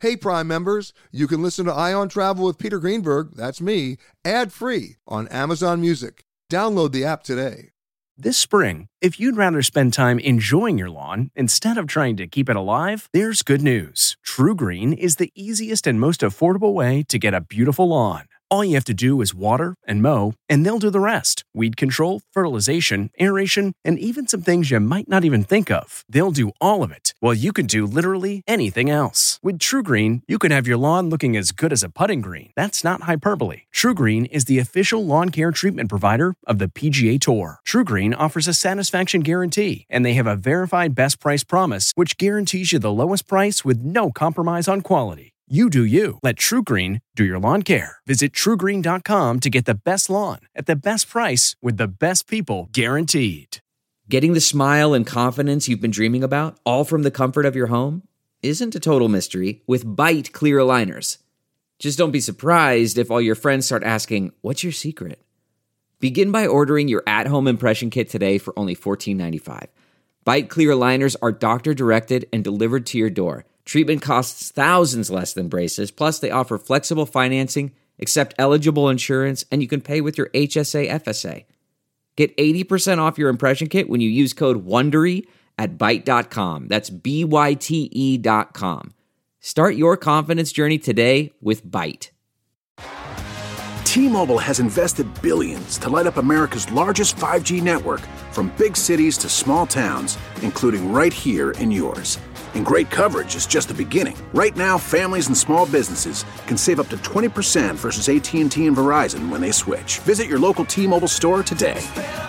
Hey, Prime members, you can listen to Eye on Travel with Peter Greenberg, that's me, ad-free on Amazon Music. Download the app today. This spring, if you'd rather spend time enjoying your lawn instead of trying to keep it alive, there's good news. TruGreen is the easiest and most affordable way to get a beautiful lawn. All you have to do is water and mow, and they'll do the rest. Weed control, fertilization, aeration, and even some things you might not even think of. They'll do all of it, while you can do literally anything else. With TruGreen, you can have your lawn looking as good as a putting green. That's not hyperbole. TruGreen is the official lawn care treatment provider of the PGA Tour. TruGreen offers a satisfaction guarantee, and they have a verified best price promise, which guarantees you the lowest price with no compromise on quality. You do you. Let TruGreen do your lawn care. Visit TruGreen.com to get the best lawn at the best price with the best people guaranteed. Getting the smile and confidence you've been dreaming about, all from the comfort of your home, isn't a total mystery with Byte clear aligners. Just don't be surprised if all your friends start asking, "What's your secret?" Begin by ordering your at-home impression kit today for only $14.95. Byte clear aligners are doctor-directed and delivered to your door. Treatment costs thousands less than braces, plus they offer flexible financing, accept eligible insurance, and you can pay with your HSA FSA. Get 80% off your impression kit when you use code WONDERY at Byte.com. That's BYTE.com. Start your confidence journey today with Byte. T-Mobile has invested billions to light up America's largest 5G network, from big cities to small towns, including right here in yours. And great coverage is just the beginning. Right now, families and small businesses can save up to 20% versus AT&T and Verizon when they switch. Visit your local T-Mobile store today.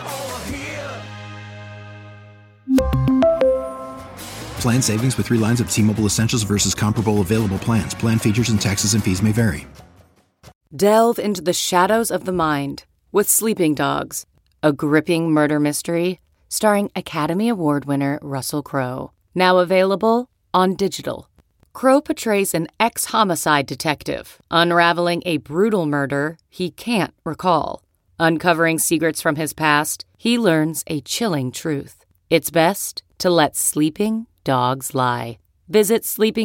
Plan savings with 3 lines of T-Mobile Essentials versus comparable available plans. Plan features and taxes and fees may vary. Delve into the shadows of the mind with Sleeping Dogs, a gripping murder mystery starring Academy Award winner Russell Crowe. Now available on digital. Crowe portrays an ex-homicide detective unraveling a brutal murder he can't recall. Uncovering secrets from his past, he learns a chilling truth. It's best to let sleeping dogs lie. Visit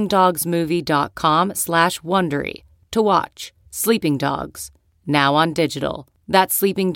sleepingdogsmovie.com/Wondery to watch Sleeping Dogs, now on digital. That's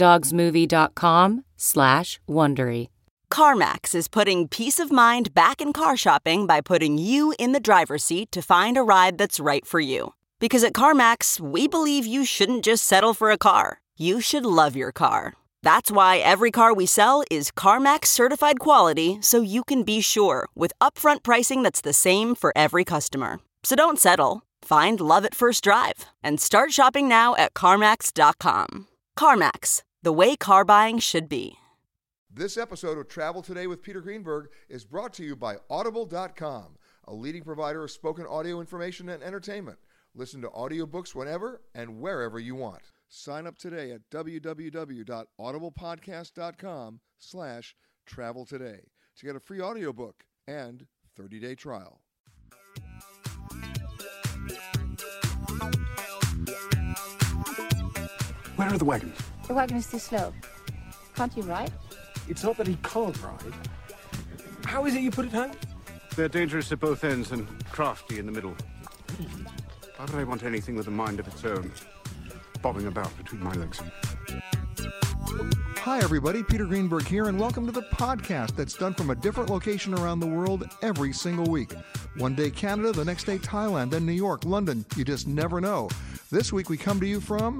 sleepingdogsmovie.com/Wondery. CarMax is putting peace of mind back in car shopping by putting you in the driver's seat to find a ride that's right for you. Because at CarMax, we believe you shouldn't just settle for a car. You should love your car. That's why every car we sell is CarMax certified quality, so you can be sure with upfront pricing that's the same for every customer. So don't settle. Find love at first drive and start shopping now at CarMax.com. CarMax, the way car buying should be. This episode of Travel Today with Peter Greenberg is brought to you by Audible.com, a leading provider of spoken audio information and entertainment. Listen to audiobooks whenever and wherever you want. Sign up today at www.audiblepodcast.com/travel today to get a free audiobook and 30-day trial. Where are the wagons? The wagon is too slow. Can't you ride? It's not that he can't ride. How is it you put it home? They're dangerous at both ends and crafty in the middle. Why would I want anything with a mind of its own, bobbing about between my legs? Hi, everybody. Peter Greenberg here, and welcome to the podcast that's done from a different location around the world every single week. One day Canada, the next day Thailand, then New York, London. You just never know. This week we come to you from...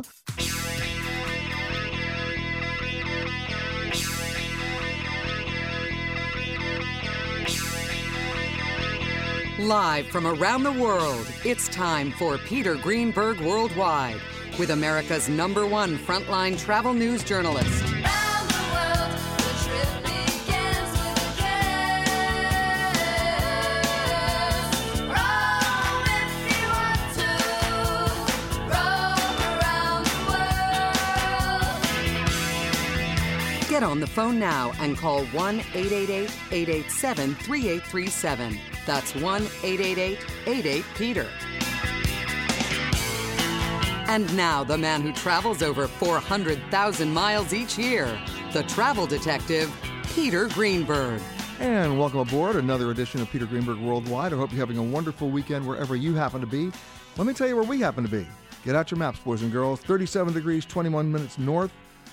Live from around the world, it's time for Peter Greenberg Worldwide with America's #1 frontline travel news journalist. Around the world, the trip begins with a kiss. Roam if you want to, roam around the world. Get on the phone now and call 1-888-887-3837. That's 1-888-88-PETER. And now, the man who travels over 400,000 miles each year, the travel detective, Peter Greenberg. And welcome aboard another edition of Peter Greenberg Worldwide. I hope you're having a wonderful weekend wherever you happen to be. Let me tell you where we happen to be. Get out your maps, boys and girls. 37 degrees, 21 minutes north,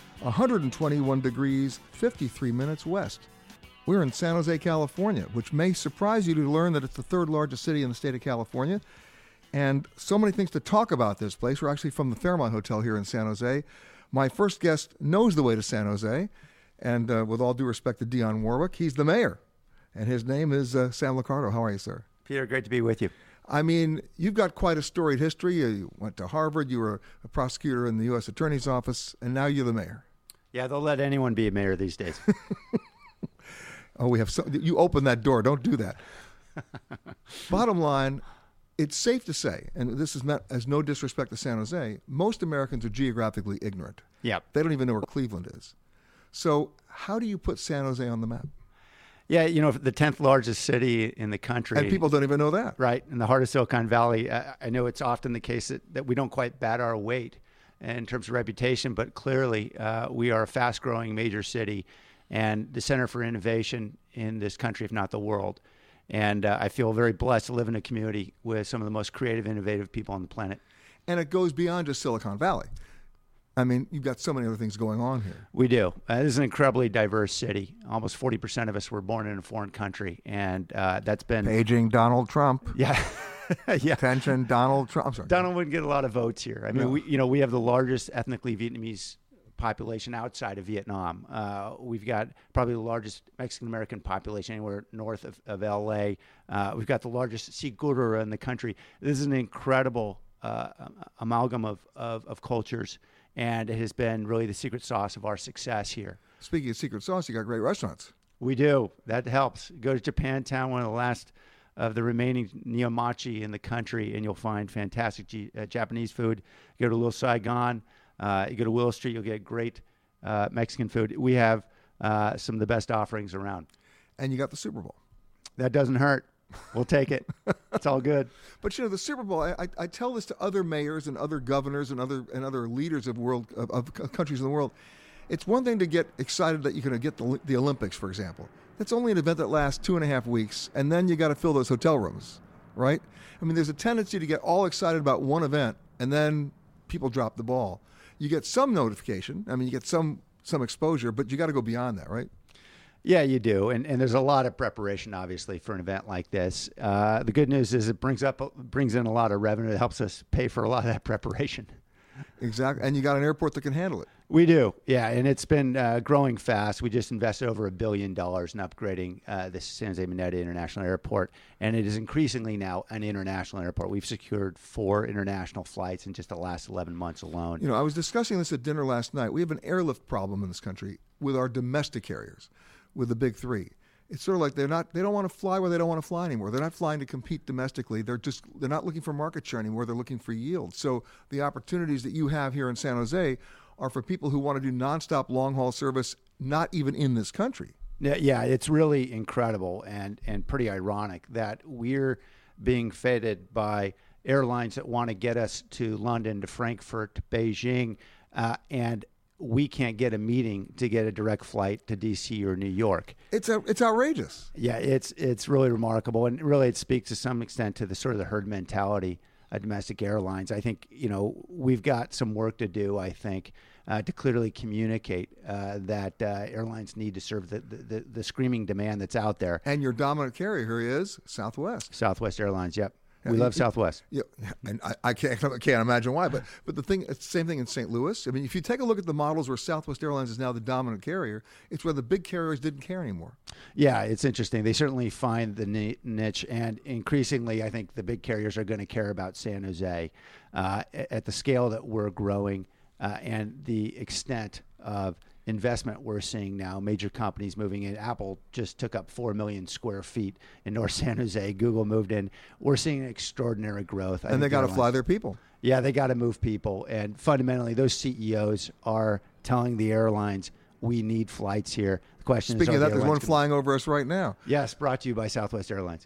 121 degrees, 53 minutes west. We're in San Jose, California, which may surprise you to learn that it's the third largest city in the state of California. And so many things to talk about this place. We're actually from the Fairmont Hotel here in San Jose. My first guest knows the way to San Jose. And with all due respect to Dionne Warwick, he's the mayor. And his name is Sam Liccardo. How are you, sir? Peter, great to be with you. I mean, you've got quite a storied history. You went to Harvard. You were a prosecutor in the U.S. Attorney's Office. And now you're the mayor. Yeah, they'll let anyone be a mayor these days. Oh, we have you open that door. Don't do that. Bottom line, it's safe to say, and this is meant as no disrespect to San Jose, most Americans are geographically ignorant. Yeah. They don't even know where Cleveland is. So how do you put San Jose on the map? Yeah, you know, the 10th largest city in the country. And people don't even know that. Right, in the heart of Silicon Valley. I know it's often the case that we don't quite bat our weight in terms of reputation, but clearly we are a fast-growing major city and the center for innovation in this country, if not the world. And I feel very blessed to live in a community with some of the most creative, innovative people on the planet. And it goes beyond just Silicon Valley. I mean, you've got so many other things going on here. We do. This is an incredibly diverse city. Almost 40% of us were born in a foreign country, and that's been... Paging Donald Trump. Yeah. Yeah. Attention, Donald Trump. I'm sorry. Donald wouldn't get a lot of votes here. I mean, No. we have the largest ethnically Vietnamese population outside of Vietnam. We've got probably the largest Mexican-American population anywhere north of L.A. We've got the largest Sikh Gurura in the country. This is an incredible amalgam of cultures, and it has been really the secret sauce of our success here. Speaking of secret sauce, you got great restaurants. We do. That helps. Go to Japantown, one of the last of the remaining neomachi in the country, and you'll find fantastic Japanese food. You go to Little Saigon, you go to Willow Street, you'll get great Mexican food. We have some of the best offerings around. And you got the Super Bowl. That doesn't hurt. We'll take it. It's all good. But you know, the Super Bowl. I tell this to other mayors and other governors and other leaders of countries in the world. It's one thing to get excited that you're going to get the Olympics, for example. That's only an event that lasts 2.5 weeks, and then you got to fill those hotel rooms, right? I mean, there's a tendency to get all excited about one event, and then people drop the ball. You get some notification. I mean, you get some exposure, but you got to go beyond that, right? Yeah, you do. And there's a lot of preparation, obviously, for an event like this. The good news is it brings in a lot of revenue. It helps us pay for a lot of that preparation. Exactly. And you got an airport that can handle it. We do. Yeah. And it's been growing fast. We just invested over $1 billion in upgrading the San Jose Mineta International Airport. And it is increasingly now an international airport. We've secured 4 international flights in just the last 11 months alone. You know, I was discussing this at dinner last night. We have an airlift problem in this country with our domestic carriers, with the big 3. It's sort of like they don't want to fly where they don't want to fly anymore. They're not flying to compete domestically. They're not looking for market share anymore. They're looking for yield. So the opportunities that you have here in San Jose are for people who want to do nonstop long-haul service, not even in this country. Yeah, it's really incredible and pretty ironic that we're being feted by airlines that want to get us to London, to Frankfurt, to Beijing, and we can't get a meeting to get a direct flight to D.C. or New York. It's outrageous. Yeah, it's really remarkable, and really it speaks to some extent to the sort of the herd mentality of domestic airlines. I think, you know, we've got some work to do, I think, to clearly communicate that airlines need to serve the screaming demand that's out there. And your dominant carrier here is Southwest. Southwest Airlines, yep. We love Southwest. Yeah, and I can't imagine why. But it's the same thing in St. Louis. I mean, if you take a look at the models where Southwest Airlines is now the dominant carrier, it's where the big carriers didn't care anymore. Yeah, it's interesting. They certainly find the niche, and increasingly, I think the big carriers are going to care about San Jose at the scale that we're growing and the extent of investment we're seeing now. Major companies moving in. Apple just took up 4 million square feet in North San Jose. Google moved in. We're seeing extraordinary growth. And they got to fly their people. Yeah, they got to move people. And fundamentally, those CEOs are telling the airlines, we need flights here. The question Speaking is, of that, there's one flying over us right now. Yes, brought to you by Southwest Airlines.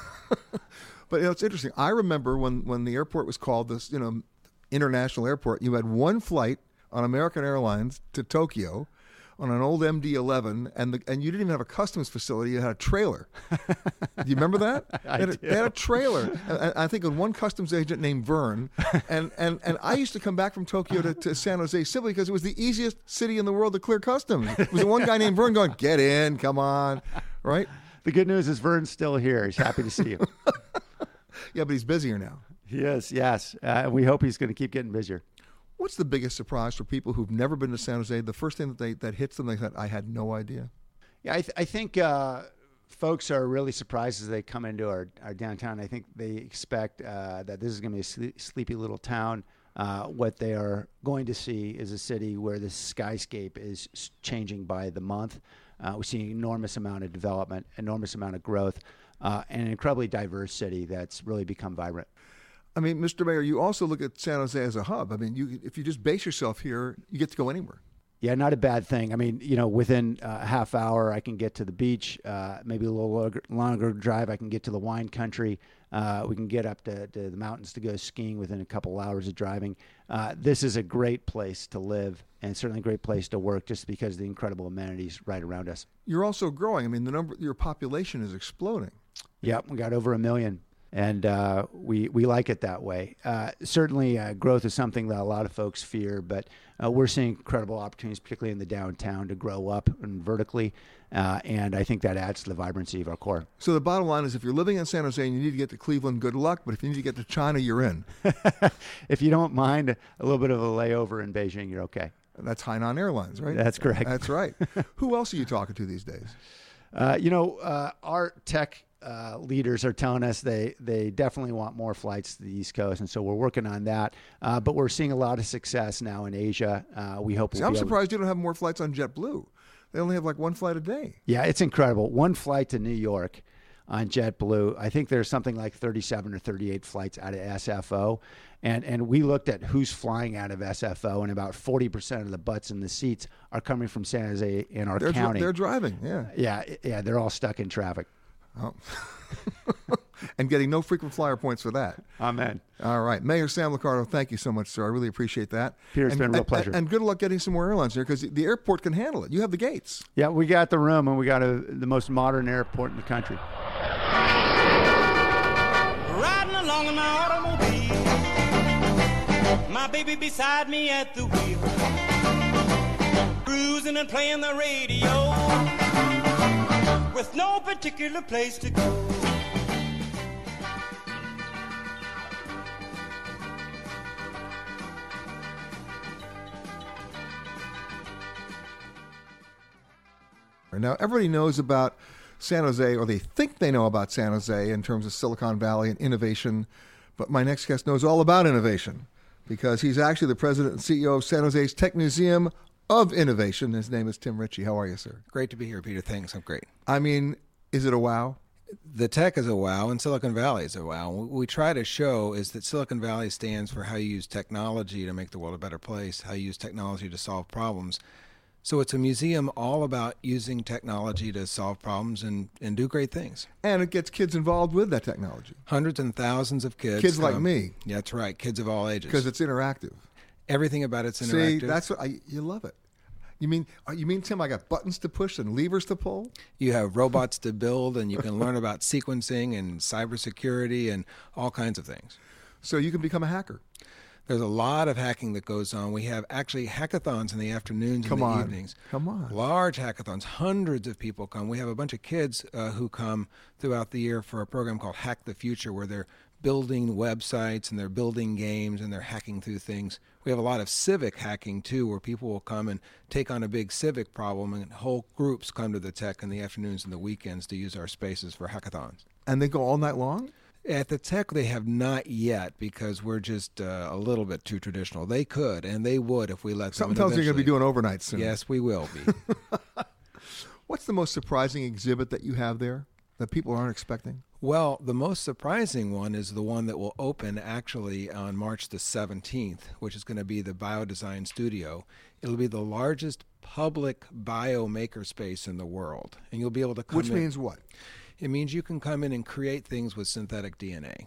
But it's interesting. I remember when the airport was called this, international airport, you had one flight on American Airlines to Tokyo on an old MD-11, and you didn't even have a customs facility. You had a trailer. Do you remember that? They had a trailer. And I think of one customs agent named Vern, and I used to come back from Tokyo to San Jose simply because it was the easiest city in the world to clear customs. It was the one guy named Vern going, "Get in, come on," right? The good news is Vern's still here. He's happy to see you. Yeah, but he's busier now. He is, yes. We hope he's going to keep getting busier. What's the biggest surprise for people who've never been to San Jose? The first thing that hits them, they said, "I had no idea." Yeah, I think folks are really surprised as they come into our downtown. I think they expect that this is going to be a sleepy little town. What they are going to see is a city where the skyscape is changing by the month. We're seeing an enormous amount of development, enormous amount of growth, and an incredibly diverse city that's really become vibrant. I mean, Mr. Mayor, you also look at San Jose as a hub. I mean, if you just base yourself here, you get to go anywhere. Yeah, not a bad thing. I mean, within a half hour, I can get to the beach. Maybe a little longer drive, I can get to the wine country. We can get up to the mountains to go skiing within a couple hours of driving. This is a great place to live and certainly a great place to work just because of the incredible amenities right around us. You're also growing. I mean, your population is exploding. Yep, we got over 1 million. And we like it that way. Certainly, growth is something that a lot of folks fear, but we're seeing incredible opportunities, particularly in the downtown, to grow up and vertically. And I think that adds to the vibrancy of our core. So the bottom line is, if you're living in San Jose and you need to get to Cleveland, good luck. But if you need to get to China, you're in. If you don't mind a little bit of a layover in Beijing, you're okay. That's Hainan Airlines, right? That's correct. That's right. Who else are you talking to these days? Our tech leaders are telling us they definitely want more flights to the East Coast, and so we're working on that. But we're seeing a lot of success now in Asia. We hope. I'm surprised you don't have more flights on JetBlue. They only have like one flight a day. Yeah, it's incredible. One flight to New York on JetBlue. I think there's something like 37 or 38 flights out of SFO. And we looked at who's flying out of SFO, and about 40% of the butts in the seats are coming from San Jose and our county. They're driving, yeah. Yeah, they're all stuck in traffic. Oh. And getting no frequent flyer points for that. Amen. All right. Mayor Sam Liccardo, thank you so much, sir. I really appreciate that. Peter, it's been a real pleasure. And good luck getting some more airlines here, because the airport can handle it. You have the gates. Yeah, we got the room, and we got the most modern airport in the country. Riding along in my automobile, my baby beside me at the wheel, cruising and playing the radio, with no particular place to go. Now, everybody knows about San Jose, or they think they know about San Jose in terms of Silicon Valley and innovation. But my next guest knows all about innovation, because he's actually the president and CEO of San Jose's Tech Museum of Innovation. His name is Tim Ritchie. How are you, sir? Great to be here, Peter. Thanks. I'm great. I mean, is it a wow? The tech is a wow, and Silicon Valley is a wow. What we try to show is that Silicon Valley stands for how you use technology to make the world a better place, how you use technology to solve problems. So it's a museum all about using technology to solve problems and do great things. And it gets kids involved with that technology. Hundreds and thousands of kids. Kids like me. Yeah, that's right. Kids of all ages. Because it's interactive. Everything about it's interactive. See, that's what you love it. You mean, Tim, I got buttons to push and levers to pull? You have robots to build, and you can learn about sequencing and cybersecurity and all kinds of things. So you can become a hacker. There's a lot of hacking that goes on. We have actually hackathons in the afternoons and the evenings. Come on. Large hackathons. Hundreds of people come. We have a bunch of kids who come throughout the year for a program called Hack the Future, where they're building websites and they're building games and they're hacking through things. We have a lot of civic hacking, too, where people will come and take on a big civic problem, and whole groups come to the tech in the afternoons and the weekends to use our spaces for hackathons. And they go all night long? At the tech, they have not yet, because we're just a little bit too traditional. They could, and they would if we let them. Something tells me you're going to be doing overnight soon. Yes, we will be. What's the most surprising exhibit that you have there that people aren't expecting? Well, the most surprising one is the one that will open actually on March the 17th, which is going to be the Biodesign Studio. It'll be the largest public biomaker space in the world, and you'll be able to come in. Which means what? It means you can come in and create things with synthetic DNA.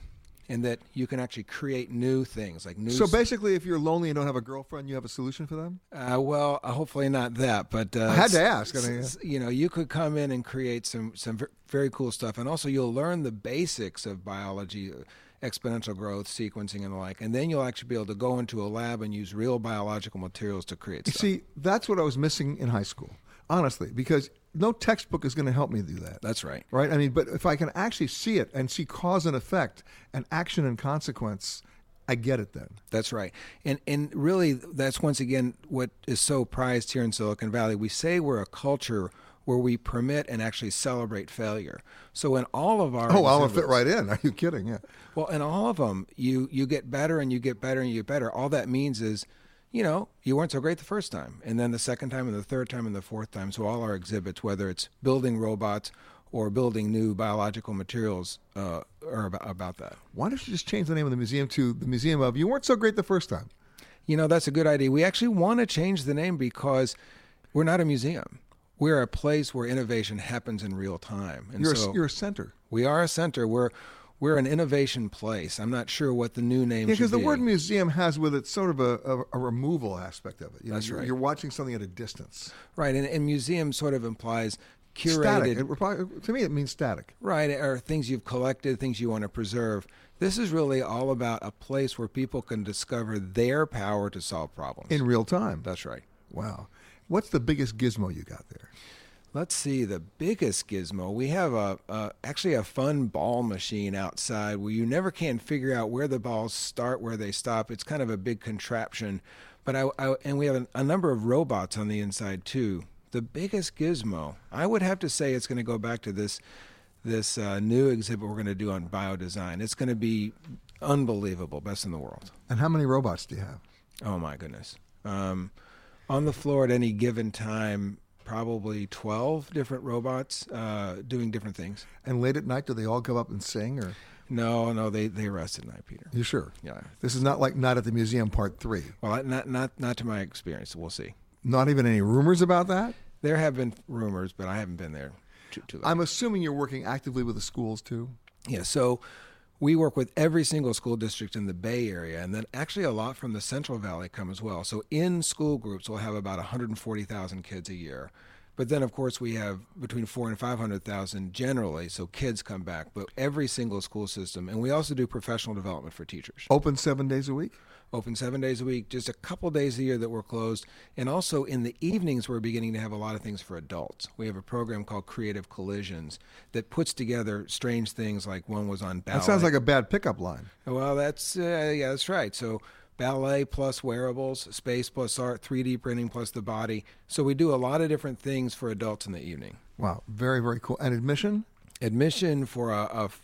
and that you can actually create new things like new. So basically, if you're lonely and don't have a girlfriend, you have a solution for them? Hopefully not that, but I had to ask. You could come in and create some very cool stuff, and also you'll learn the basics of biology, exponential growth, sequencing, and the like, and then you'll actually be able to go into a lab and use real biological materials to create stuff. See, that's what I was missing in high school, honestly, because no textbook is going to help me do that. That's right. Right? I mean, but if I can actually see it and see cause and effect and action and consequence, I get it then. That's right. And really, that's once again what is so prized here in Silicon Valley. We say we're a culture where we permit and actually celebrate failure. So in all of our I'm going to fit right in. Are you kidding? Yeah. Well, in all of them, you get better and you get better and you get better. All that means is, you weren't so great the first time, and then the second time and the third time and the fourth time. So all our exhibits, whether it's building robots or building new biological materials, are about that. Why don't you just change the name of the museum to the Museum of You Weren't So Great the First Time? That's a good idea. We actually want to change the name because we're not a museum. We're a place where innovation happens in real time. And you're a center. We are a center. We're an innovation place. I'm not sure what the new name should be. Because the word museum has with it sort of a removal aspect of it. That's right. You're watching something at a distance. Right, and museum sort of implies curated. Static. To me, it means static. Right, or things you've collected, things you want to preserve. This is really all about a place where people can discover their power to solve problems. In real time. That's right. Wow. What's the biggest gizmo you got there? Let's see, the biggest gizmo. We have actually a fun ball machine outside where you never can figure out where the balls start, where they stop. It's kind of a big contraption. But and we have a number of robots on the inside too. The biggest gizmo, I would have to say it's going to go back to this new exhibit we're going to do on biodesign. It's going to be unbelievable, best in the world. And how many robots do you have? Oh my goodness. On the floor at any given time, probably 12 different robots doing different things. And late at night, do they all come up and sing? Or No, they rest at night, Peter. You sure? Yeah. This is not like Night at the Museum Part 3. Well, not to my experience. We'll see. Not even any rumors about that? There have been rumors, but I haven't been there too long. I'm assuming you're working actively with the schools, too? Yeah, so we work with every single school district in the Bay Area, and then actually a lot from the Central Valley come as well. So in school groups, we'll have about 140,000 kids a year. But then, of course, we have between 400,000 and 500,000 generally, so kids come back. But every single school system, and we also do professional development for teachers. Open 7 days a week? Open 7 days a week, just a couple days a year that we're closed. And also in the evenings, we're beginning to have a lot of things for adults. We have a program called Creative Collisions that puts together strange things, like one was on ballet. That sounds like a bad pickup line. Well, that's right. So ballet plus wearables, space plus art, 3D printing plus the body. So we do a lot of different things for adults in the evening. Wow, very, very cool. And admission? Admission for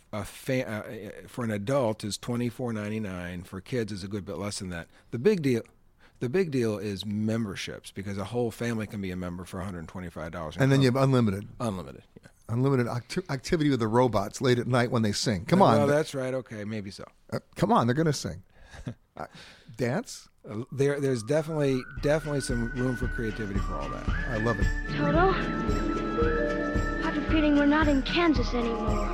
for an adult is $24.99. For kids is a good bit less than that. The big deal is memberships, because a whole family can be a member for $125. And then you have unlimited. Unlimited, yeah. Unlimited activity with the robots late at night when they sing. Come on. Well, that's right. Okay, maybe so. Come on, they're going to sing. Dance? There's definitely some room for creativity for all that. I love it. Toto, I have a feeling we're not in Kansas anymore.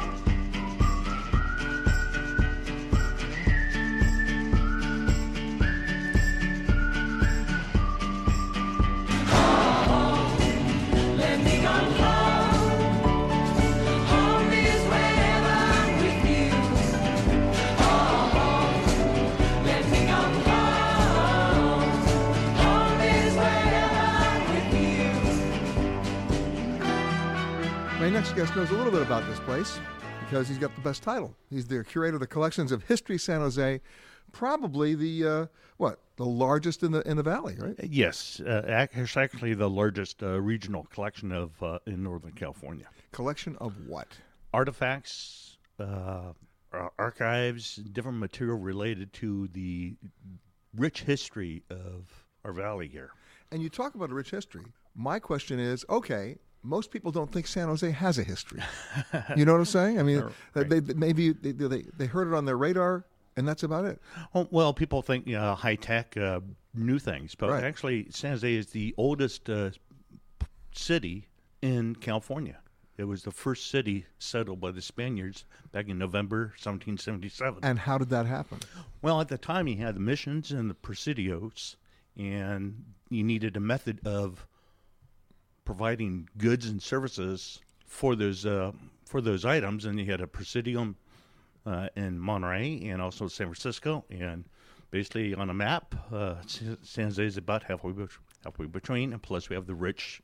My next guest knows a little bit about this place because he's got the best title. He's the curator of the collections of History San Jose, probably the largest in the valley, right? Yes, it's actually the largest regional collection in Northern California. Collection of what? Artifacts, archives, different material related to the rich history of our valley here. And you talk about a rich history. My question is, okay, most people don't think San Jose has a history. You know what I'm saying? I mean, right. they heard it on their radar, and that's about it. Oh, well, people think high-tech, new things, but actually San Jose is the oldest city in California. It was the first city settled by the Spaniards back in November 1777. And how did that happen? Well, at the time, you had the missions and the presidios, and you needed a method of providing goods and services for those items. And you had a presidium in Monterey and also San Francisco. And basically, on a map, San Jose is about halfway between. And plus, we have the rich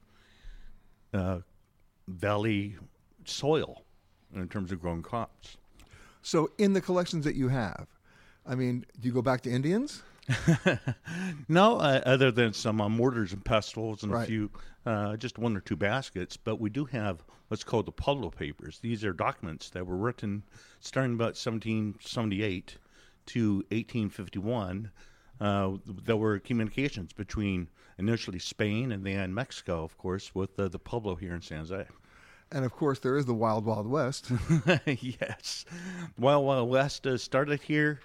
valley soil in terms of growing crops. So in the collections that you have, I mean, do you go back to Indians? No, other than some mortars and pestles and Right. a few, just one or two baskets. But we do have what's called the Pueblo Papers. These are documents that were written starting about 1778 to 1851 that were communications between initially Spain and then Mexico, of course, with the Pueblo here in San Jose. And of course, there is the Wild Wild West. Yes, Wild Wild West started here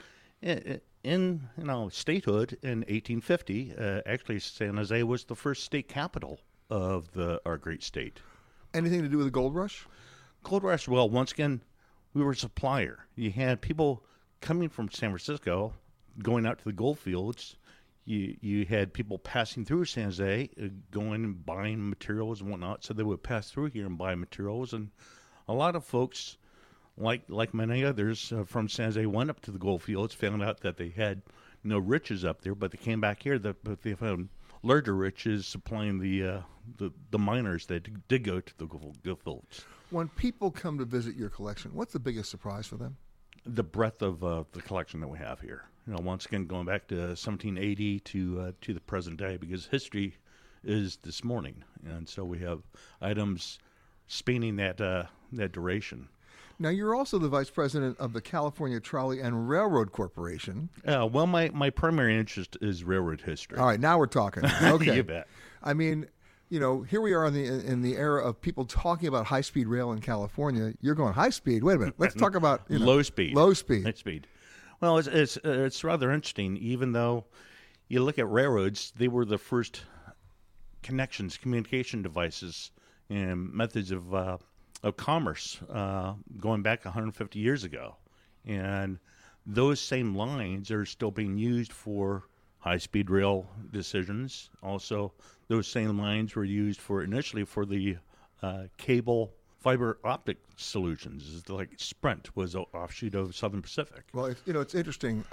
in statehood in 1850. Actually, San Jose was the first state capital of our great state. Anything to do with the gold rush? Gold rush. Well, once again, we were a supplier. You had people coming from San Francisco, going out to the gold fields. You had people passing through San Jose, going and buying materials and whatnot. So they would pass through here and buy materials. And a lot of folks, like many others from San Jose, went up to the gold fields, found out that they had no riches up there, but they came back here. But they found larger riches supplying the miners that did go to the gold fields. When people come to visit your collection, what's the biggest surprise for them? The breadth of the collection that we have here. Once again, going back to 1780 to the present day, because history is this morning, and so we have items spanning that duration. Now, you're also the vice president of the California Trolley and Railroad Corporation. Well, my primary interest is railroad history. All right, now we're talking. Okay, You bet. I mean, here we are in the era of people talking about high-speed rail in California. You're going high speed. Wait a minute. Let's talk about low speed. Low speed. High speed. Well, it's rather interesting. Even though you look at railroads, they were the first connections, communication devices, and methods of commerce going back 150 years ago, and those same lines are still being used for high-speed rail decisions. Also, those same lines were used initially for the cable fiber optic solutions, like Sprint was an offshoot of Southern Pacific. Well, it's interesting.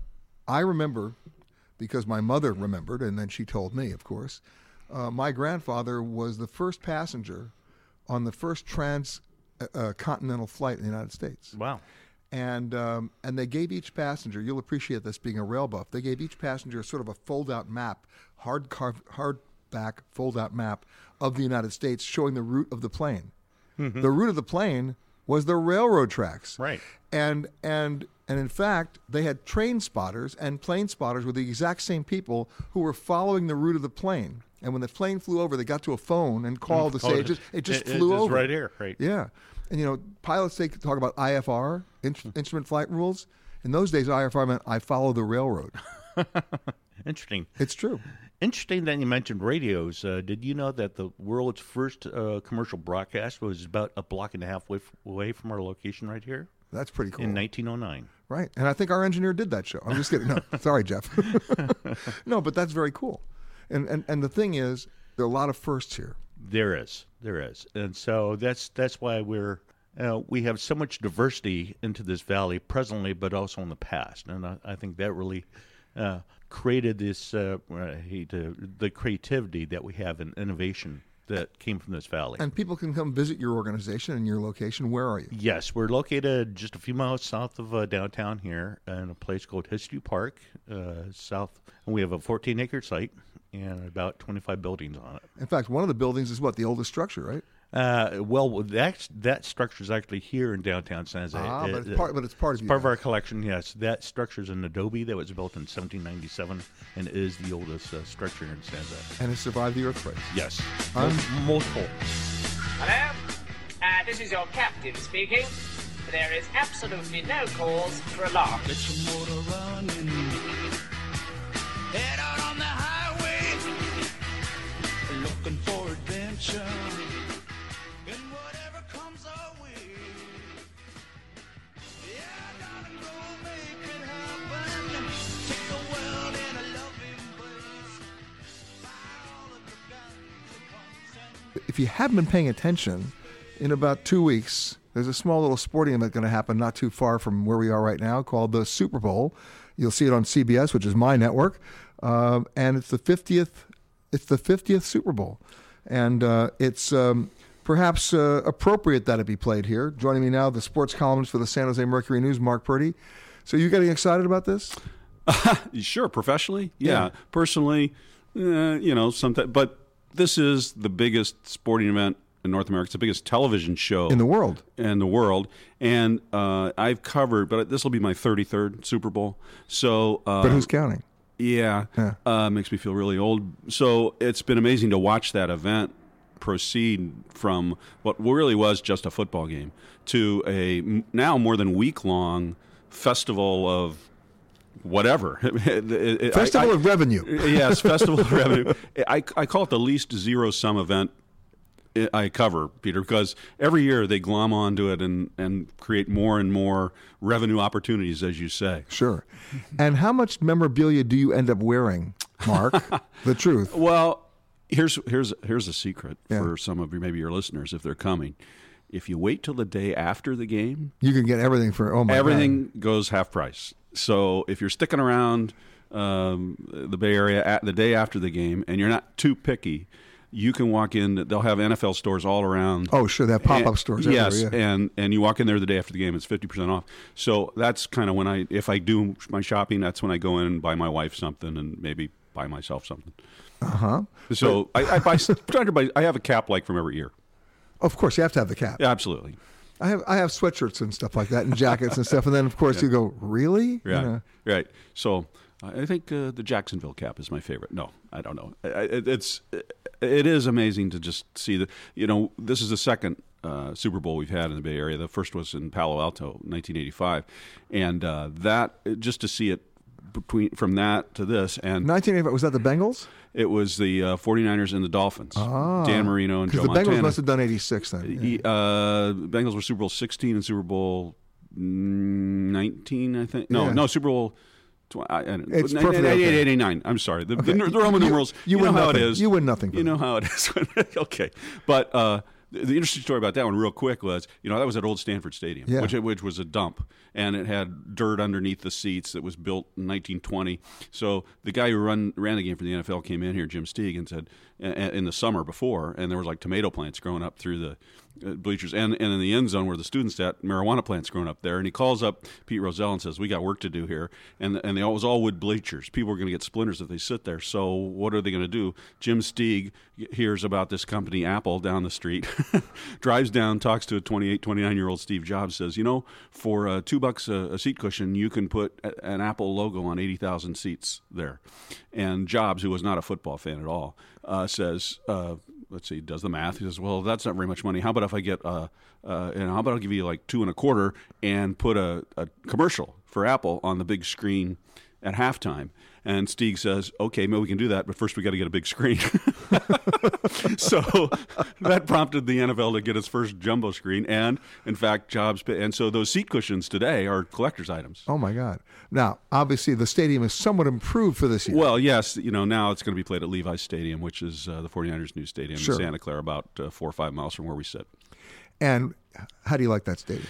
I remember, because my mother remembered, and then she told me, of course, my grandfather was the first passenger on the first transcontinental flight in the United States. Wow. And they gave each passenger, you'll appreciate this being a rail buff, they gave each passenger sort of a fold-out map, hardback fold-out map of the United States showing the route of the plane. Mm-hmm. The route of the plane was the railroad tracks. Right. And in fact, they had train spotters and plane spotters were the exact same people who were following the route of the plane. And when the plane flew over, they got to a phone and called to say it just flew over. Right here, right. Yeah. And, pilots, they talk about IFR, instrument flight rules. In those days, IFR meant I follow the railroad. Interesting. It's true. Interesting that you mentioned radios. Did you know that the world's first commercial broadcast was about a block and a half away from our location right here? That's pretty cool. In 1909. Right. And I think our engineer did that show. I'm just kidding. No, sorry, Jeff. No, but that's very cool. And the thing is, there are a lot of firsts here. There is, and so that's why we have so much diversity into this valley presently, but also in the past, and I think that really created this the creativity that we have in innovation that came from this valley. And people can come visit your organization and your location. Where are you? Yes, we're located just a few miles south of downtown here in a place called History Park, south. And we have a 14-acre site and about 25 buildings on it. In fact, one of the buildings is the oldest structure, right? Well, that structure is actually here in downtown San Jose. But it's part of our collection. Yes, that structure is an adobe that was built in 1797 and is the oldest structure in San Jose. And it survived the earthquake. Yes, multiple. Hello, this is your captain speaking. There is absolutely no cause for alarm. Get your motor running. Head out on the highway, looking for adventure. you haven't been paying attention, in about 2 weeks, there's a small little sporting event going to happen not too far from where we are right now called the Super Bowl. You'll see it on CBS, which is my network, and it's the 50th. It's the 50th Super Bowl, and it's perhaps appropriate that it be played here. Joining me now, the sports columnist for the San Jose Mercury News, Mark Purdy. So you getting excited about this? Sure, professionally, yeah. Personally, sometimes. But this is the biggest sporting event in North America. It's the biggest television show in the world. And I've covered, but this will be my 33rd Super Bowl. So, but who's counting? Yeah. Makes me feel really old. So it's been amazing to watch that event proceed from what really was just a football game to a now more than week-long festival of whatever. Festival of revenue. Yes, festival of revenue. I call it the least zero-sum event I cover, Peter, because every year they glom onto it and create more and more revenue opportunities, as you say. Sure. And how much memorabilia do you end up wearing, Mark? The truth. Well, here's a secret for some of your listeners if they're coming. If you wait till the day after the game, you can get everything for everything goes half price. So if you're sticking around the Bay Area at the day after the game and you're not too picky, you can walk in. They'll have NFL stores all around. Oh, sure, they have pop-up stores. Yes, yeah. and you walk in there the day after the game. It's 50% off. So that's kind of when if I do my shopping, that's when I go in and buy my wife something and maybe buy myself something. So I have a cap from every year. Of course, you have to have the cap. Yeah, absolutely. I have sweatshirts and stuff like that, and jackets and stuff, and then of course you go, really? Right, right. So I think the Jacksonville cap is my favorite. No, I don't know. It is amazing to just see that. This is the second Super Bowl we've had in the Bay Area. The first was in Palo Alto, 1985, and that just to see it from that to this and 1985, was that the Bengals? It was the 49ers and the Dolphins. Dan Marino and Joe Montana. Because the Bengals must have done 86 then. Bengals were Super Bowl 16 and Super Bowl 19, I think. No, Super Bowl. It's perfectly 89. I'm sorry. The Roman numerals. You know how it is. You win nothing. You know how it is. Okay, but the interesting story about that one, real quick, was that was at Old Stanford Stadium, which was a dump, and it had dirt underneath the seats. That was built in 1920. So the guy who ran the game for the NFL came in here, Jim Steig, and said in the summer before, and there was tomato plants growing up through the bleachers, and in the end zone where the students sat, marijuana plants growing up there. And he calls up Pete Rozelle and says, "We got work to do here." And it was all wood bleachers. People are going to get splinters if they sit there. So what are they going to do? Jim Steig hears about this company, Apple, down the street, drives down, talks to a 28, 29-year-old Steve Jobs, says, for $2 a seat cushion, you can put an Apple logo on 80,000 seats there. And Jobs, who was not a football fan at all, says, let's see, does the math. He says, well, that's not very much money. How about if I get, how about I'll give you $2.25 and put a commercial for Apple on the big screen at halftime? And Steig says, okay, maybe we can do that, but first we got to get a big screen. So that prompted the NFL to get its first jumbo screen, and in fact, Jobs. And so those seat cushions today are collector's items. Oh my God! Now, obviously, the stadium is somewhat improved for this year. Well, yes, now it's going to be played at Levi's Stadium, which is the 49ers' new stadium in Santa Clara, about 4 or 5 miles from where we sit. And how do you like that stadium?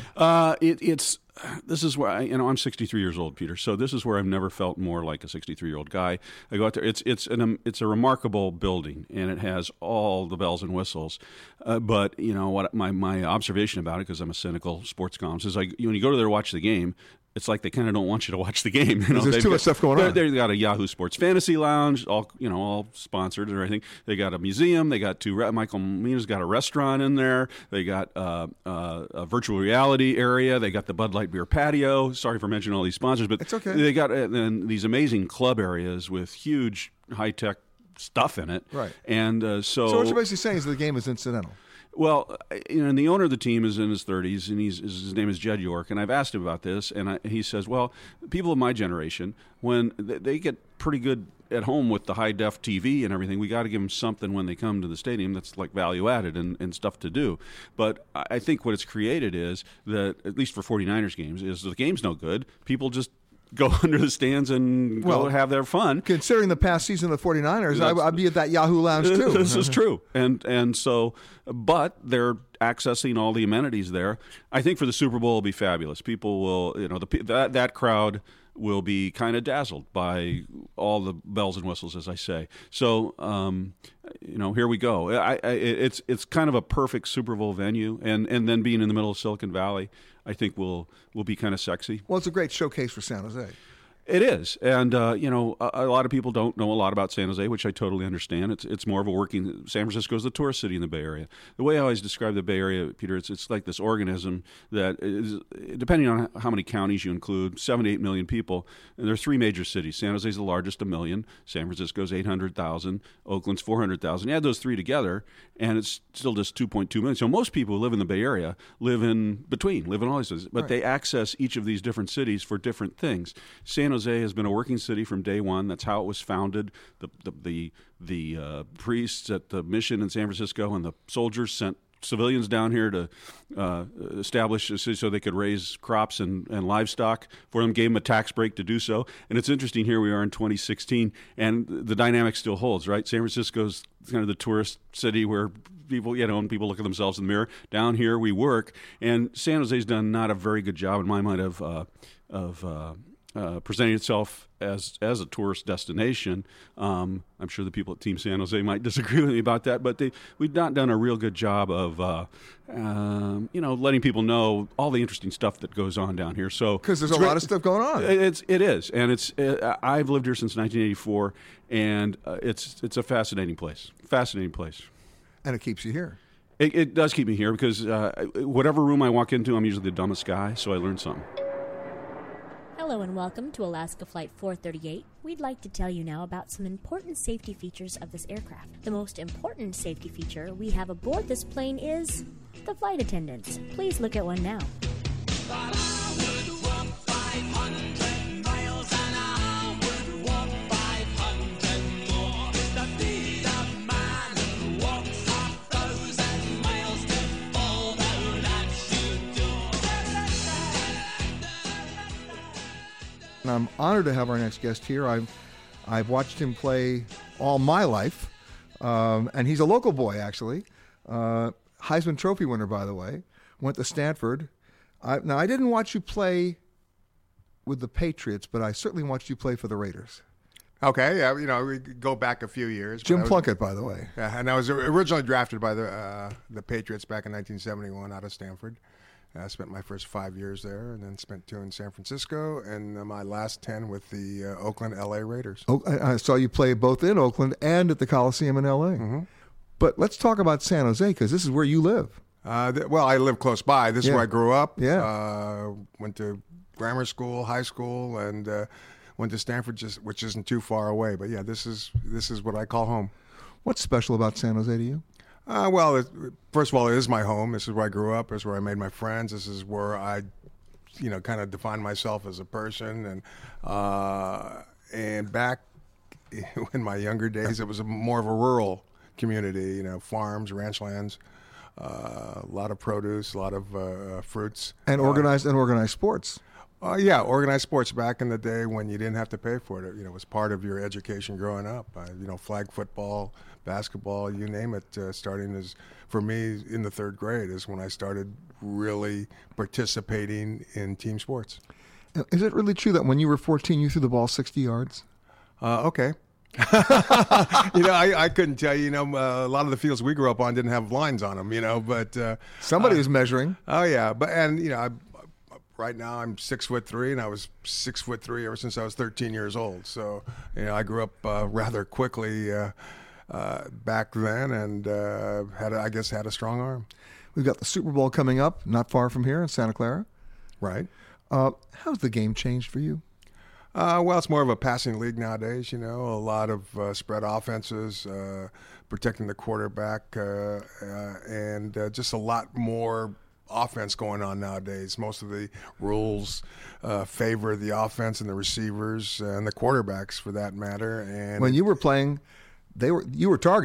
This is where I'm 63 years old, Peter. So this is where I've never felt more like a 63-year-old guy. I go out there. It's a remarkable building, and it has all the bells and whistles. But what my observation about it, because I'm a cynical sports columnist, is when you go to there to watch the game, it's like they kind of don't want you to watch the game. There's too much stuff going on. They've got a Yahoo Sports Fantasy Lounge, all sponsored and everything. They got a museum. They got Michael Mina's got a restaurant in there. They got a virtual reality area. They got the Bud Light beer patio. Sorry for mentioning all these sponsors, but it's okay. They got these amazing club areas with huge high-tech stuff in it. Right. And so what you're basically saying is the game is incidental. Well, and the owner of the team is in his 30s, and his name is Jed York, and I've asked him about this, and he says, well, people of my generation, when they get pretty good at home with the high-def TV and everything, we got to give them something when they come to the stadium that's like value-added and stuff to do. But I think what it's created is that, at least for 49ers games, is the game's no good. People just go under the stands and go have their fun. Considering the past season of the 49ers, I'd be at that Yahoo Lounge too. This is true. And so, but they're accessing all the amenities there. I think for the Super Bowl, it'll be fabulous. People will, that crowd will be kind of dazzled by all the bells and whistles, as I say. So, here we go. It's kind of a perfect Super Bowl venue, and then being in the middle of Silicon Valley, I think will be kind of sexy. Well, it's a great showcase for San Jose. It is, and a lot of people don't know a lot about San Jose, which I totally understand. It's more of a working. San Francisco is the tourist city in the Bay Area. The way I always describe the Bay Area, Peter, it's like this organism that is, depending on how many counties you include, 7 to 8 million people. And there are 3 major cities. San Jose is the largest, 1 million. San Francisco's 800,000. Oakland's 400,000. You add those 3 together, and it's still just 2.2 million. So most people who live in the Bay Area live in all these cities, but they access each of these different cities for different things. San Jose has been a working city from day one. That's how it was founded. The priests at the mission in San Francisco and the soldiers sent civilians down here to establish a city so they could raise crops and livestock for them, gave them a tax break to do so. And it's interesting, here we are in 2016, and the dynamic still holds, right? San Francisco's kind of the tourist city where people, when people look at themselves in the mirror. Down here we work, and San Jose's done not a very good job in my mind of presenting itself as a tourist destination. I'm sure the people at Team San Jose might disagree with me about that, but we've not done a real good job of letting people know all the interesting stuff that goes on down here. So because there's a lot of stuff going on. It is, and I've lived here since 1984, and it's a fascinating place. And it keeps you here. It does keep me here because whatever room I walk into, I'm usually the dumbest guy, so I learn something. Hello and welcome to Alaska Flight 438. We'd like to tell you now about some important safety features of this aircraft. The most important safety feature we have aboard this plane is the flight attendants. Please look at one now. And I'm honored to have our next guest here. I've watched him play all my life, and he's a local boy, actually. Heisman Trophy winner, by the way. Went to Stanford. Now, I didn't watch you play with the Patriots, but I certainly watched you play for the Raiders. Okay, yeah, we go back a few years. Jim Plunkett, by the way. Yeah, and I was originally drafted by the Patriots back in 1971 out of Stanford. I spent my first 5 years there, and then spent 2 in San Francisco, and my last 10 with the Oakland LA Raiders. Oh, I saw you play both in Oakland and at the Coliseum in LA. Mm-hmm. But let's talk about San Jose, because this is where you live. Well, I live close by. This is where I grew up. Yeah. Went to grammar school, high school, and went to Stanford, which isn't too far away. But yeah, this is what I call home. What's special about San Jose to you? Well, first of all, it is my home. This is where I grew up. This is where I made my friends. This is where I, kind of defined myself as a person. And back in my younger days, it was more of a rural community. Farms, ranch lands, a lot of produce, a lot of fruits, and organized sports. Organized sports back in the day when you didn't have to pay for it. It was part of your education growing up. Flag football, basketball, you name it. Starting for me in the 3rd grade is when I started really participating in team sports. Is it really true that when you were 14, you threw the ball 60 yards? Okay. I couldn't tell you. A lot of the fields we grew up on didn't have lines on them. But somebody was measuring. Oh yeah, right now I'm 6'3", and I was 6'3" ever since I was 13 years old. So I grew up rather quickly back then, and had a strong arm. We've got the Super Bowl coming up, not far from here in Santa Clara. Right. How's the game changed for you? Well, it's more of a passing league nowadays. A lot of spread offenses, protecting the quarterback, and just a lot more offense going on nowadays. Most of the rules favor the offense and the receivers and the quarterbacks, for that matter. And when you were playing, you were targeted.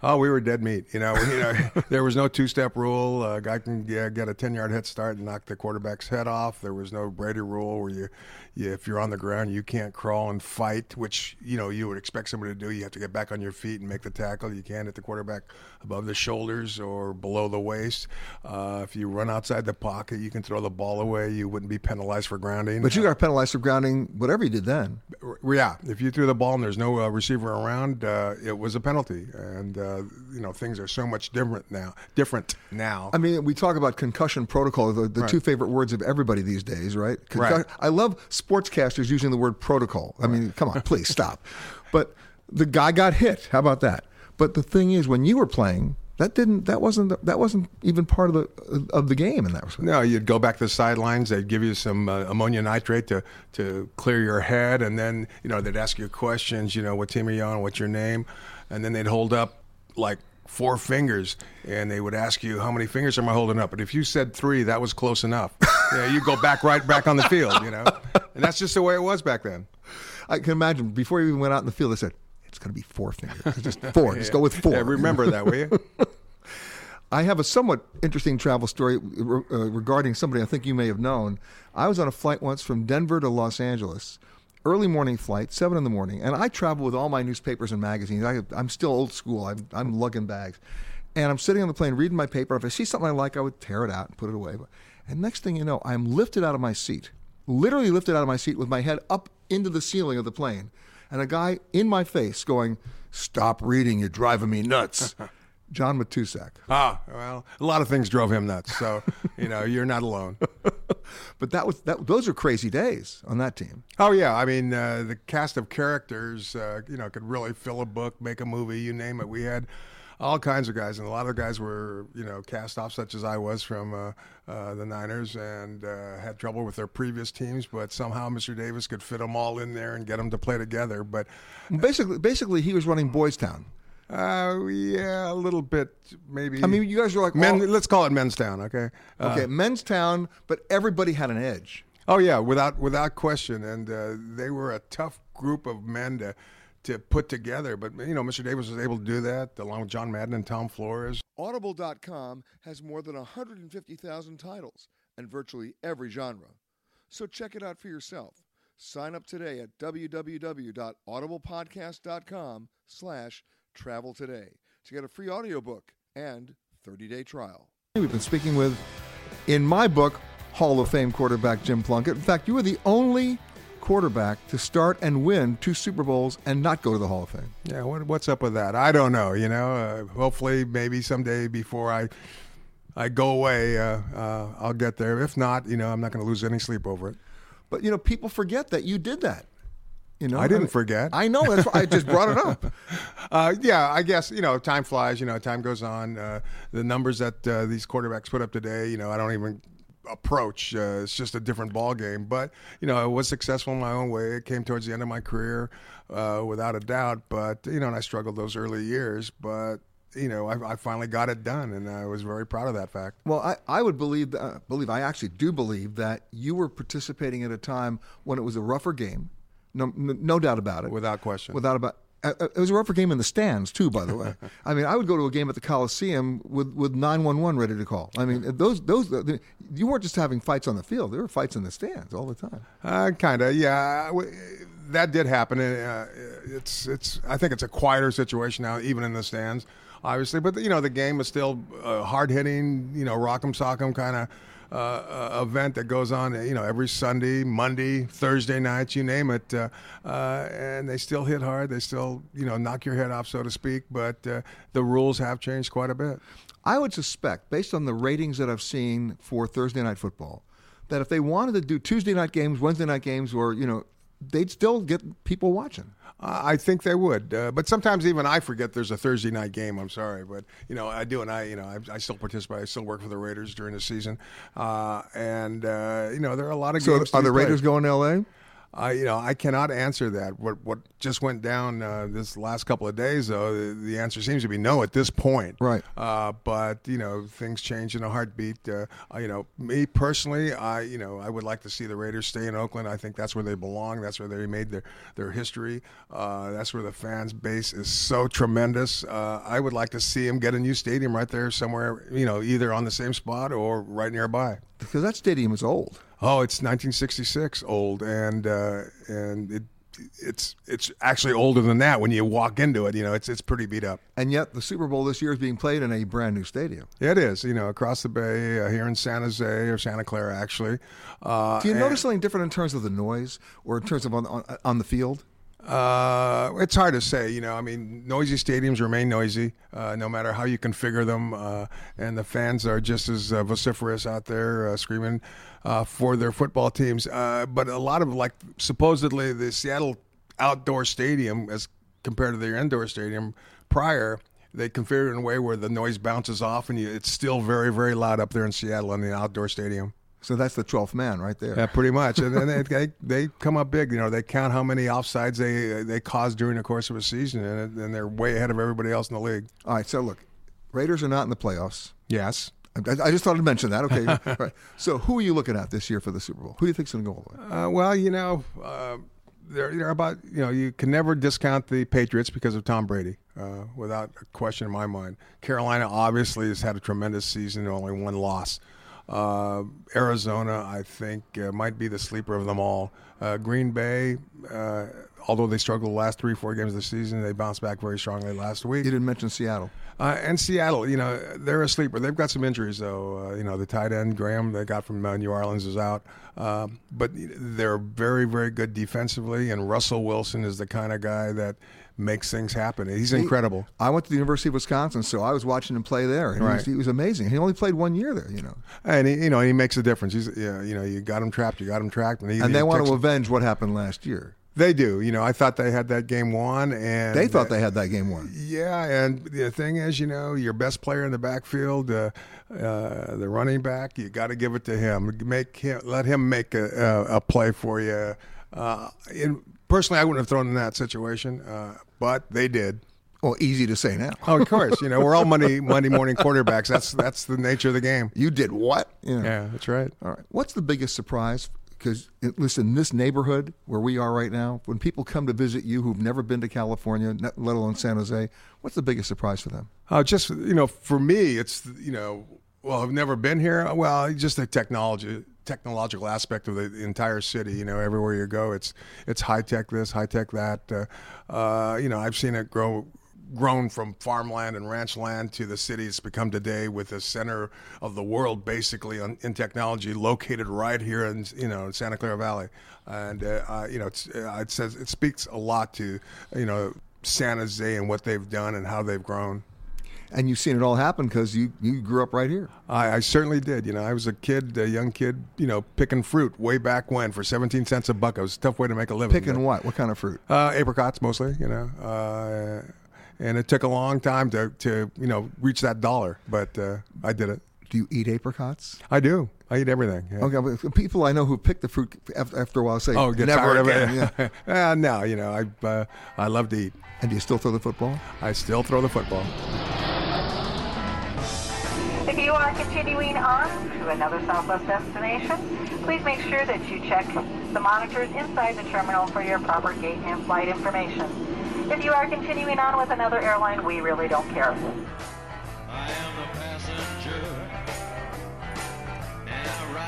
Oh, we were dead meat. There was no two-step rule. A guy can get a 10-yard head start and knock the quarterback's head off. There was no Brady rule where if you're on the ground, you can't crawl and fight, which you would expect somebody to do. You have to get back on your feet and make the tackle. You can't hit the quarterback above the shoulders or below the waist. If you run outside the pocket, you can throw the ball away. You wouldn't be penalized for grounding. But you got penalized for grounding whatever you did then. Yeah, if you threw the ball and there's no receiver around, it was a penalty. And things are so much different now. I mean, we talk about concussion protocol, the Right. two favorite words of everybody these days, right? Right. I love sportscasters using the word protocol. I mean, come on, please stop. But the guy got hit. How about that? But the thing is, when you were playing, that wasn't even part of the game in that respect. No, you'd go back to the sidelines. They'd give you some ammonia nitrate to clear your head, and then they'd ask you questions. What team are you on? What's your name? And then they'd hold up like 4 fingers, and they would ask you, how many fingers am I holding up? But if you said 3, that was close enough. You go right back on the field, and that's just the way it was back then. I can imagine before you even went out in the field, they said, it's going to be 4 fingers. Just 4. Just go with 4. Yeah, remember that, will you? I have a somewhat interesting travel story regarding somebody I think you may have known. I was on a flight once from Denver to Los Angeles. Early morning flight, 7 in the morning, and I travel with all my newspapers and magazines. I'm still old school. I'm lugging bags, and I'm sitting on the plane reading my paper. If I see something I like, I would tear it out and put it away. And next thing you know, I'm lifted out of my seat, literally lifted out of my seat with my head up into the ceiling of the plane, and a guy in my face going, "Stop reading, you're driving me nuts." John Matuszak. Well, a lot of things drove him nuts, so you're not alone. But those are crazy days on that team. Oh yeah, I mean the cast of characters, could really fill a book, make a movie, you name it. We had all kinds of guys, and a lot of guys were cast off, such as I was from the Niners, and had trouble with their previous teams, but somehow Mr. Davis could fit them all in there and get them to play together. But basically, he was running Boys Town. Yeah, a little bit, maybe. I mean, you guys were like let's call it Men's Town, okay? Okay, Men's Town, but everybody had an edge. Oh yeah, without question, and they were a tough group of men to put together. But Mr. Davis was able to do that, along with John Madden and Tom Flores. Audible.com has more than 150,000 titles and virtually every genre. So check it out for yourself. Sign up today at www.audiblepodcast.com/travel today to get a free audiobook and 30-day trial. We've been speaking with, in my book, Hall of Fame quarterback Jim Plunkett. In fact, you were the only quarterback to start and win 2 Super Bowls and not go to the Hall of Fame. Yeah, what's up with that? I don't know. Hopefully, maybe someday before I go away, I'll get there. If not, I'm not going to lose any sleep over it. But people forget that you did that. I didn't forget. I know. That's why I just brought it up. Yeah, I guess, time flies. Time goes on. The numbers that these quarterbacks put up today, I don't even approach. It's just a different ball game. But, I was successful in my own way. It came towards the end of my career, without a doubt. But, and I struggled those early years. But, I finally got it done, and I was very proud of that fact. Well, I would I actually do believe that you were participating at a time when it was a rougher game. No doubt about it. Without question. It was a rougher game in the stands, too, by the way. I mean, I would go to a game at the Coliseum with 911 ready to call. I mean, you weren't just having fights on the field. There were fights in the stands all the time. Kind of, yeah. That did happen. I think it's a quieter situation now, even in the stands, obviously. But, the game is still hard-hitting, rock'em sock'em kind of event that goes on, every Sunday, Monday, Thursday nights, you name it, and they still hit hard. They still, knock your head off, so to speak. But the rules have changed quite a bit. I would suspect, based on the ratings that I've seen for Thursday Night Football, that if they wanted to do Tuesday night games, Wednesday night games, or they'd still get people watching. I think they would, but sometimes even I forget there's a Thursday night game. I'm sorry, but I do, and I still participate. I still work for the Raiders during the season, and there are a lot of games. So, are the Raiders going to L.A.? I cannot answer that. What just went down this last couple of days, though, the answer seems to be no at this point. Right. But things change in a heartbeat. Me personally, I would like to see the Raiders stay in Oakland. I think that's where they belong. That's where they made their history. That's where the fans base is so tremendous. I would like to see them get a new stadium right there somewhere. Either on the same spot or right nearby. Because that stadium is old. Oh, it's 1966 old, and it's actually older than that when you walk into it. It's pretty beat up. And yet the Super Bowl this year is being played in a brand new stadium. Yeah, it is. Across the bay here in San Jose or Santa Clara, actually. Do you notice something different in terms of the noise or in terms of on the field? It's hard to say. Noisy stadiums remain noisy, no matter how you configure them, and the fans are just as vociferous out there screaming for their football teams. But a lot of, supposedly the Seattle outdoor stadium, as compared to their indoor stadium prior, they configured it in a way where the noise bounces off, and it's still very, very loud up there in Seattle in the outdoor stadium. So that's the 12th man right there. Yeah, pretty much. And then they come up big. They count how many offsides they cause during the course of a season, and they're way ahead of everybody else in the league. All right, so look, Raiders are not in the playoffs. Yes. I just thought I'd mention that. Okay. Right. So who are you looking at this year for the Super Bowl? Who do you think's going to go all the way? They're about, you can never discount the Patriots because of Tom Brady, without a question in my mind. Carolina obviously has had a tremendous season, only one loss. Arizona, I think, might be the sleeper of them all. Green Bay, although they struggled the last 3-4 games of the season, they bounced back very strongly last week. You didn't mention Seattle. And Seattle, they're a sleeper. They've got some injuries, though. The tight end, Graham, they got from New Orleans, is out. But they're very, very good defensively, and Russell Wilson is the kind of guy that makes things happen. He's incredible. I went to the University of Wisconsin, so I was watching him play there, and he was amazing. He only played 1 year there, And he makes a difference. He's you got him trapped, and they want to avenge what happened last year. They do. I thought they had that game won, and they thought they had that game won. Yeah, and the thing is, your best player in the backfield, the running back, you got to give it to him. Let him make a play for you. Personally, I wouldn't have thrown in that situation, but they did. Well, easy to say now. Oh, of course. We're all Monday morning quarterbacks. That's the nature of the game. You did what? Yeah, that's right. All right. What's the biggest surprise? Because, listen, this neighborhood where we are right now, when people come to visit you who've never been to California, let alone San Jose, what's the biggest surprise for them? For me, it's, I've never been here. Well, just the technological aspect of the entire city. Everywhere you go, it's high tech this, high tech that. I've seen it grown from farmland and ranch land to the city it's become today, with the center of the world basically in technology located right here in Santa Clara Valley, and it speaks a lot to San Jose and what they've done and how they've grown. And you've seen it all happen because you grew up right here. I certainly did. I was a young kid, picking fruit way back when for 17 cents a buck. It was a tough way to make a living. Picking what? What kind of fruit? Apricots mostly, and it took a long time to reach that dollar, but I did it. Do you eat apricots? I do. I eat everything. Yeah. Okay, but people I know who pick the fruit after a while say, get never tired again. Yeah. No, I love to eat. And do you still throw the football? I still throw the football. If you are continuing on to another Southwest destination, please make sure that you check the monitors inside the terminal for your proper gate and flight information. If you are continuing on with another airline, we really don't care. I am the passenger, and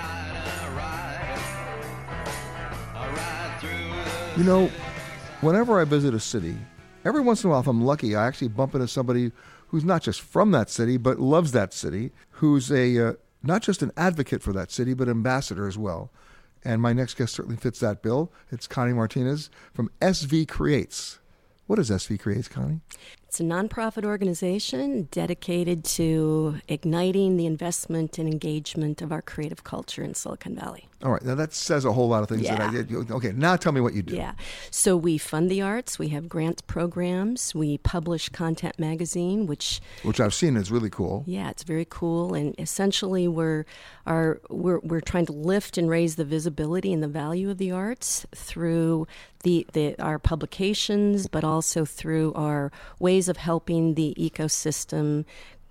I ride through the... Whenever I visit a city, every once in a while, if I'm lucky, I actually bump into somebody who's not just from that city, but loves that city, who's not just an advocate for that city, but ambassador as well. And my next guest certainly fits that bill. It's Connie Martinez from SV Creates. What is SV Creates, Connie? It's a nonprofit organization dedicated to igniting the investment and engagement of our creative culture in Silicon Valley. All right. Now, that says a whole lot of things that I Yeah. did. Okay, now tell me what you do. Yeah. So we fund the arts. We have grants programs. We publish Content Magazine, which I've seen is really cool. yeah, it's very cool. And essentially, we're trying to lift and raise the visibility and the value of the arts through our publications, but also through our ways of helping the ecosystem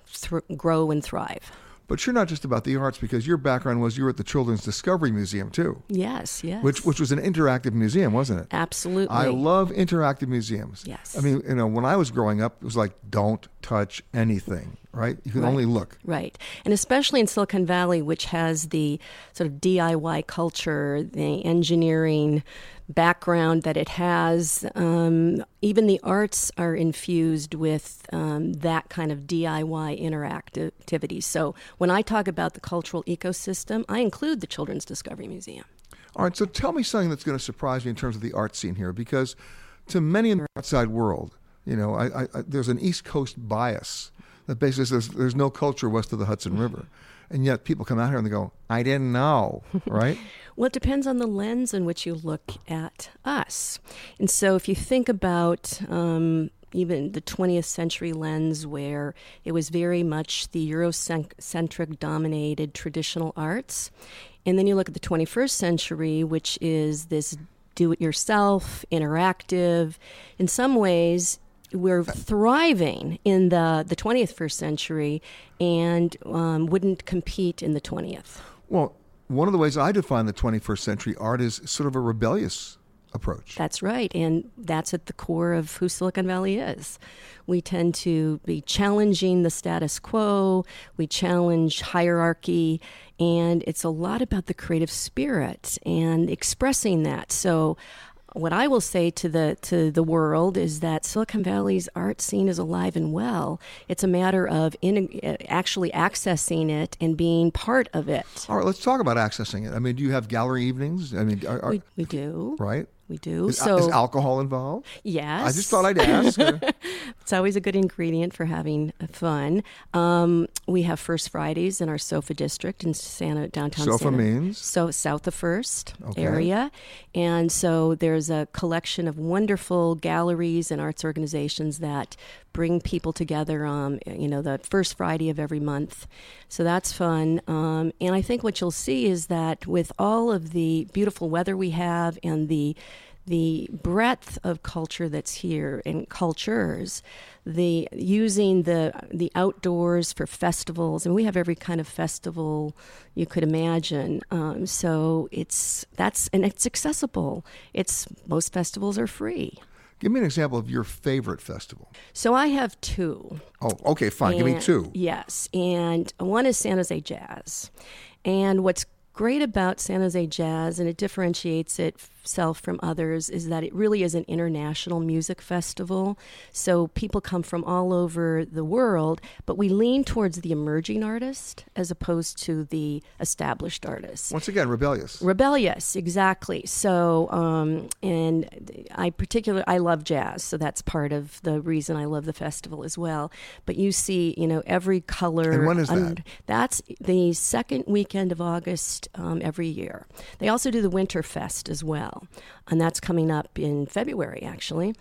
grow and thrive. But you're not just about the arts, because your background was you were at the Children's Discovery Museum too. Yes, yes. Which was an interactive museum, wasn't it? Absolutely. I love interactive museums. Yes. I mean, when I was growing up, it was like, don't touch anything, right? You can only look. Right. And especially in Silicon Valley, which has the sort of DIY culture, the engineering background that it has, even the arts are infused with that kind of DIY interactivity. So when I talk about the cultural ecosystem, I include the Children's Discovery Museum. All right, so tell me something that's going to surprise me in terms of the art scene here, because to many in the outside world, there's an East Coast bias that basically says there's no culture west of the Hudson River. And yet people come out here and they go, I didn't know, right? Well, it depends on the lens in which you look at us. And so if you think about even the 20th century lens, where it was very much the Eurocentric dominated traditional arts, and then you look at the 21st century, which is this do-it-yourself, interactive. In some ways, we're thriving in the 21st century and wouldn't compete in the 20th. Well, one of the ways I define the 21st century art is sort of a rebellious approach. That's right, and that's at the core of who Silicon Valley is. We tend to be challenging the status quo, we challenge hierarchy, and it's a lot about the creative spirit and expressing that. So what I will say to the world is that Silicon Valley's art scene is alive and well. It's a matter of actually accessing it and being part of it. All right, let's talk about accessing it. I mean, do you have gallery evenings? I mean, we do. Right? We do. Is alcohol involved? Yes. I just thought I'd ask. It's always a good ingredient for having fun. We have First Fridays in our SoFA district in downtown SoFA means? So south of First area. And so there's a collection of wonderful galleries and arts organizations that bring people together on, the first Friday of every month. So that's fun. And I think what you'll see is that with all of the beautiful weather we have and the breadth of culture that's here and cultures, using the outdoors for festivals, and we have every kind of festival you could imagine. So it's accessible. Most festivals are free. Give me an example of your favorite festival. So I have two. Oh, okay, fine. Give me two. Yes, and one is San Jose Jazz. And what's great about San Jose Jazz, and it differentiates itself from others, is that it really is an international music festival. So people come from all over the world, but we lean towards the emerging artist as opposed to the established artist. Once again, rebellious. Rebellious, exactly. So, and I love jazz, so that's part of the reason I love the festival as well. But you see, every color. And when is that? That's the second weekend of August every year. They also do the Winter Fest as well, and that's coming up in February, actually.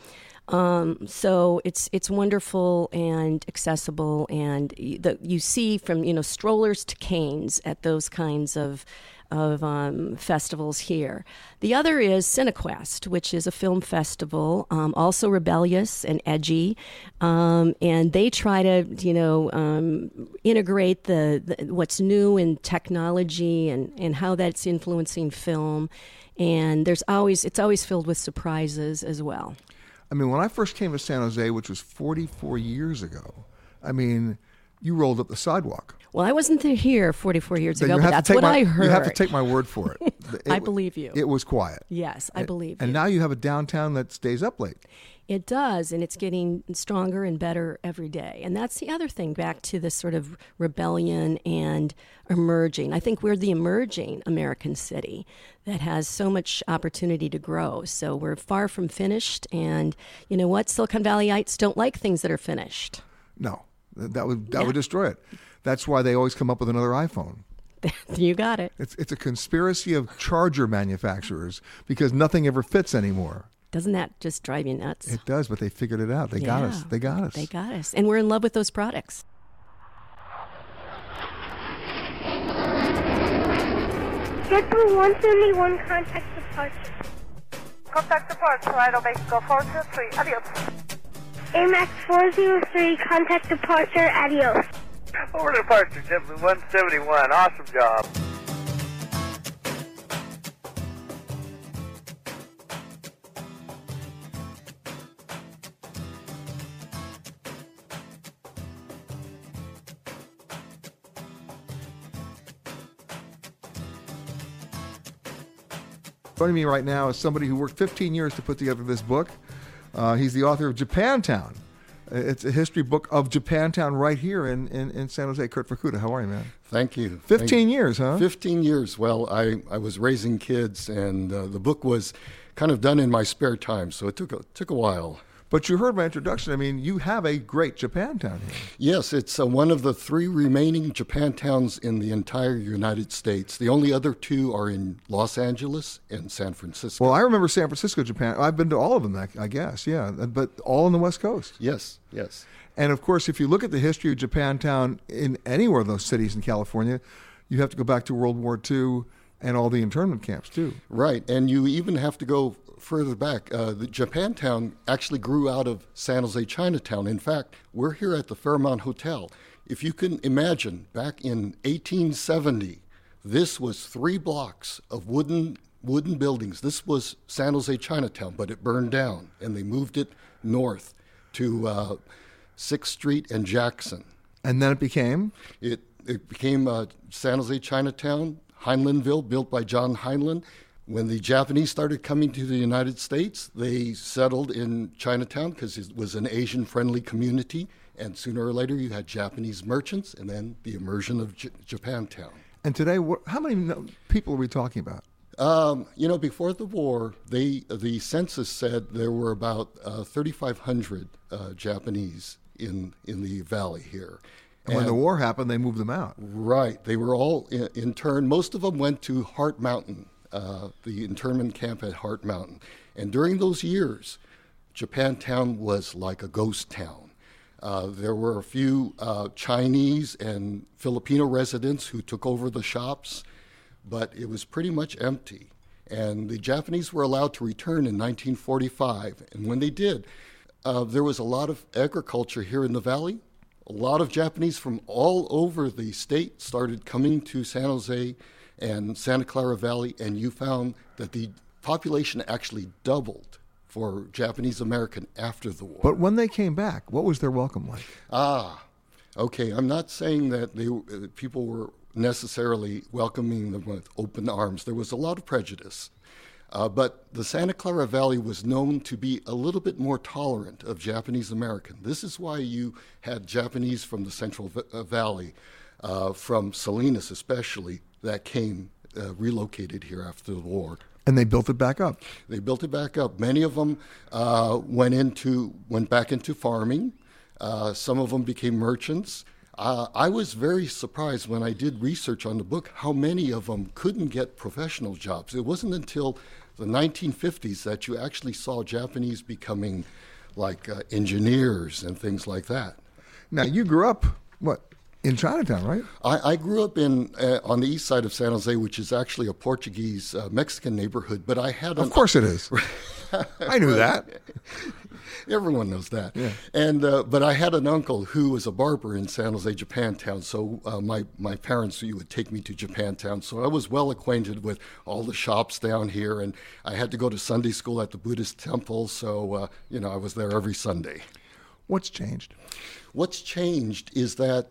So it's wonderful and accessible, and you see from strollers to canes at those kinds of festivals here. The other is CineQuest, which is a film festival, also rebellious and edgy, and they try to integrate what's new in technology and how that's influencing film, and it's always filled with surprises as well. I mean, when I first came to San Jose, which was 44 years ago, I mean, you rolled up the sidewalk. Well, I wasn't here 44 years ago, but that's what I heard. You have to take my word for it. I believe you. It was quiet. Yes, I believe you. And now you have a downtown that stays up late. It does, and it's getting stronger and better every day. And that's the other thing, back to this sort of rebellion and emerging. I think we're the emerging American city that has so much opportunity to grow. So we're far from finished, and you know what? Silicon Valleyites don't like things that are finished. No, that would destroy it. That's why they always come up with another iPhone. You got it. It's a conspiracy of charger manufacturers because nothing ever fits anymore. Doesn't that just drive you nuts? It does, but they figured it out. They got us. They got us. They got us. And we're in love with those products. Get through 171, contact departure. Contact departure, right, Mexico 423, adios. AMAX 403, contact departure, adios. Over departure, JetBlue 171, awesome job. Joining me right now is somebody who worked 15 years to put together this book. He's the author of Japantown. It's a history book of Japantown right here in San Jose. Kurt Fukuda, how are you, man? Thank you. 15 years, huh? 15 years. Well, I was raising kids, and the book was kind of done in my spare time, so it took a while. But you heard my introduction. I mean, you have a great Japantown here. Yes, it's one of the 3 remaining Japantowns in the entire United States. The only other 2 are in Los Angeles and San Francisco. Well, I remember San Francisco, Japan. I've been to all of them, I guess, yeah, but all on the West Coast. Yes. And, of course, if you look at the history of Japantown in anywhere of those cities in California, you have to go back to World War II and all the internment camps, too. Right, and you even have to go further back. The Japantown actually grew out of San Jose Chinatown. In fact, we're here at the Fairmont Hotel. If you can imagine, back in 1870, this was 3 blocks of wooden buildings. This was San Jose Chinatown, but it burned down, and they moved it north to 6th Street and Jackson. And then it became? It became San Jose Chinatown, Heinleinville, built by John Heinlein. When the Japanese started coming to the United States, they settled in Chinatown because it was an Asian-friendly community, and sooner or later you had Japanese merchants, and then the immersion of Japantown. And today, how many people are we talking about? Before the war, the census said there were about 3,500 Japanese in the valley here. And when the war happened, they moved them out. Right. They were all interned. Most of them went to Hart Mountain, the internment camp at Hart Mountain. And during those years, Japantown was like a ghost town. There were a few Chinese and Filipino residents who took over the shops, but it was pretty much empty. And the Japanese were allowed to return in 1945. And when they did, there was a lot of agriculture here in the valley. A lot of Japanese from all over the state started coming to San Jose and Santa Clara Valley, and you found that the population actually doubled for Japanese American after the war. But when they came back, what was their welcome like? Okay. I'm not saying that people were necessarily welcoming them with open arms. There was a lot of prejudice. But the Santa Clara Valley was known to be a little bit more tolerant of Japanese American. This is why you had Japanese from the Central Valley, from Salinas especially, that came relocated here after the war. And they built it back up. They built it back up. Many of them went back into farming. Some of them became merchants. I was very surprised when I did research on the book how many of them couldn't get professional jobs. It wasn't until the 1950s that you actually saw Japanese becoming like engineers and things like that. Now, you grew up, in Chinatown, right? I grew up on the east side of San Jose, which is actually a Portuguese Mexican neighborhood, but I had... Of course it is. I knew that. Everyone knows that. Yeah. And but I had an uncle who was a barber in San Jose, Japantown. So my parents would take me to Japantown. So I was well acquainted with all the shops down here, and I had to go to Sunday school at the Buddhist temple. So I was there every Sunday. What's changed? What's changed is that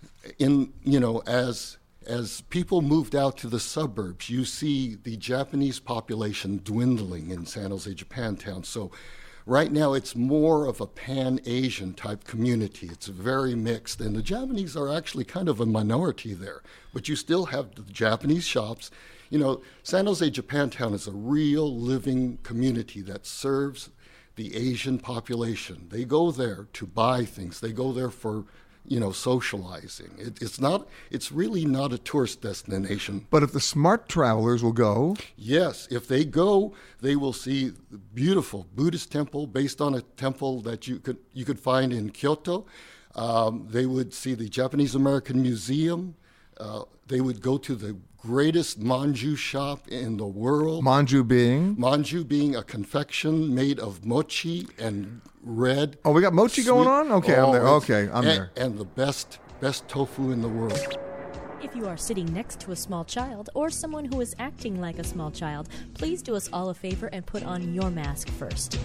as people moved out to the suburbs, you see the Japanese population dwindling in San Jose, Japantown. So right now it's more of a Pan-Asian type community. It's very mixed, and the Japanese are actually kind of a minority there. But you still have the Japanese shops. San Jose, Japantown is a real living community that serves the Asian population. They go there to buy things. They go there for socializing. It's really not a tourist destination. But if the smart travelers will go. Yes, if they go, they will see the beautiful Buddhist temple based on a temple that you could find in Kyoto. They would see the Japanese American Museum. They would go to the greatest manju shop in the world. Manju being? Manju being a confection made of mochi and red. Oh, we got mochi going on? Okay, I'm there. Okay, I'm there. And the best tofu in the world. If you are sitting next to a small child or someone who is acting like a small child, please do us all a favor and put on your mask first.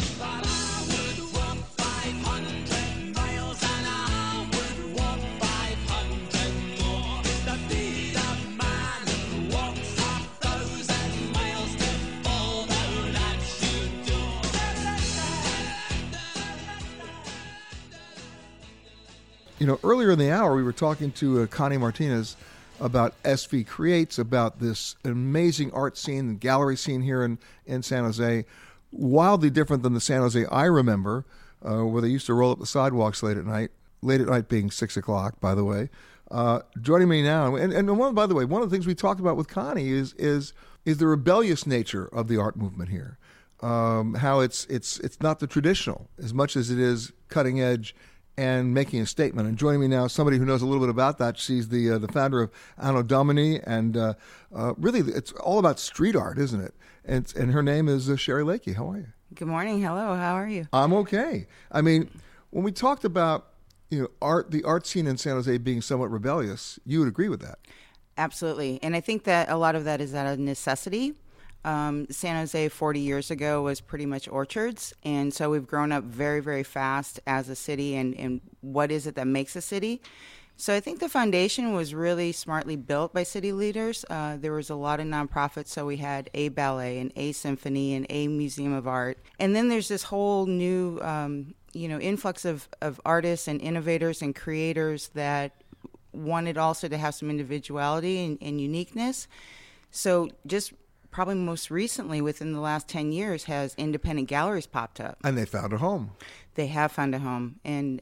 Earlier in the hour, we were talking to Connie Martinez about SV Creates, about this amazing art scene and gallery scene here in San Jose, wildly different than the San Jose I remember, where they used to roll up the sidewalks late at night being 6 o'clock, by the way. Joining me now, and by the way, one of the things we talked about with Connie is the rebellious nature of the art movement here, how it's not the traditional as much as it is cutting edge and making a statement. And joining me now, somebody who knows a little bit about that. She's the founder of Anno Domini, and really, it's all about street art, isn't it? And her name is Sherry Lakey. How are you? Good morning. Hello. How are you? I'm okay. I mean, when we talked about the art scene in San Jose being somewhat rebellious, you would agree with that? Absolutely. And I think that a lot of that is out of necessity. San Jose 40 years ago was pretty much orchards, and so we've grown up very, very fast as a city, and what is it that makes a city? So I think the foundation was really smartly built by city leaders. There was a lot of nonprofits, so we had a ballet and a symphony and a museum of art. And then there's this whole new influx of artists and innovators and creators that wanted also to have some individuality and uniqueness. So just probably most recently, within the last 10 years, has independent galleries popped up. And they found a home. They have found a home, and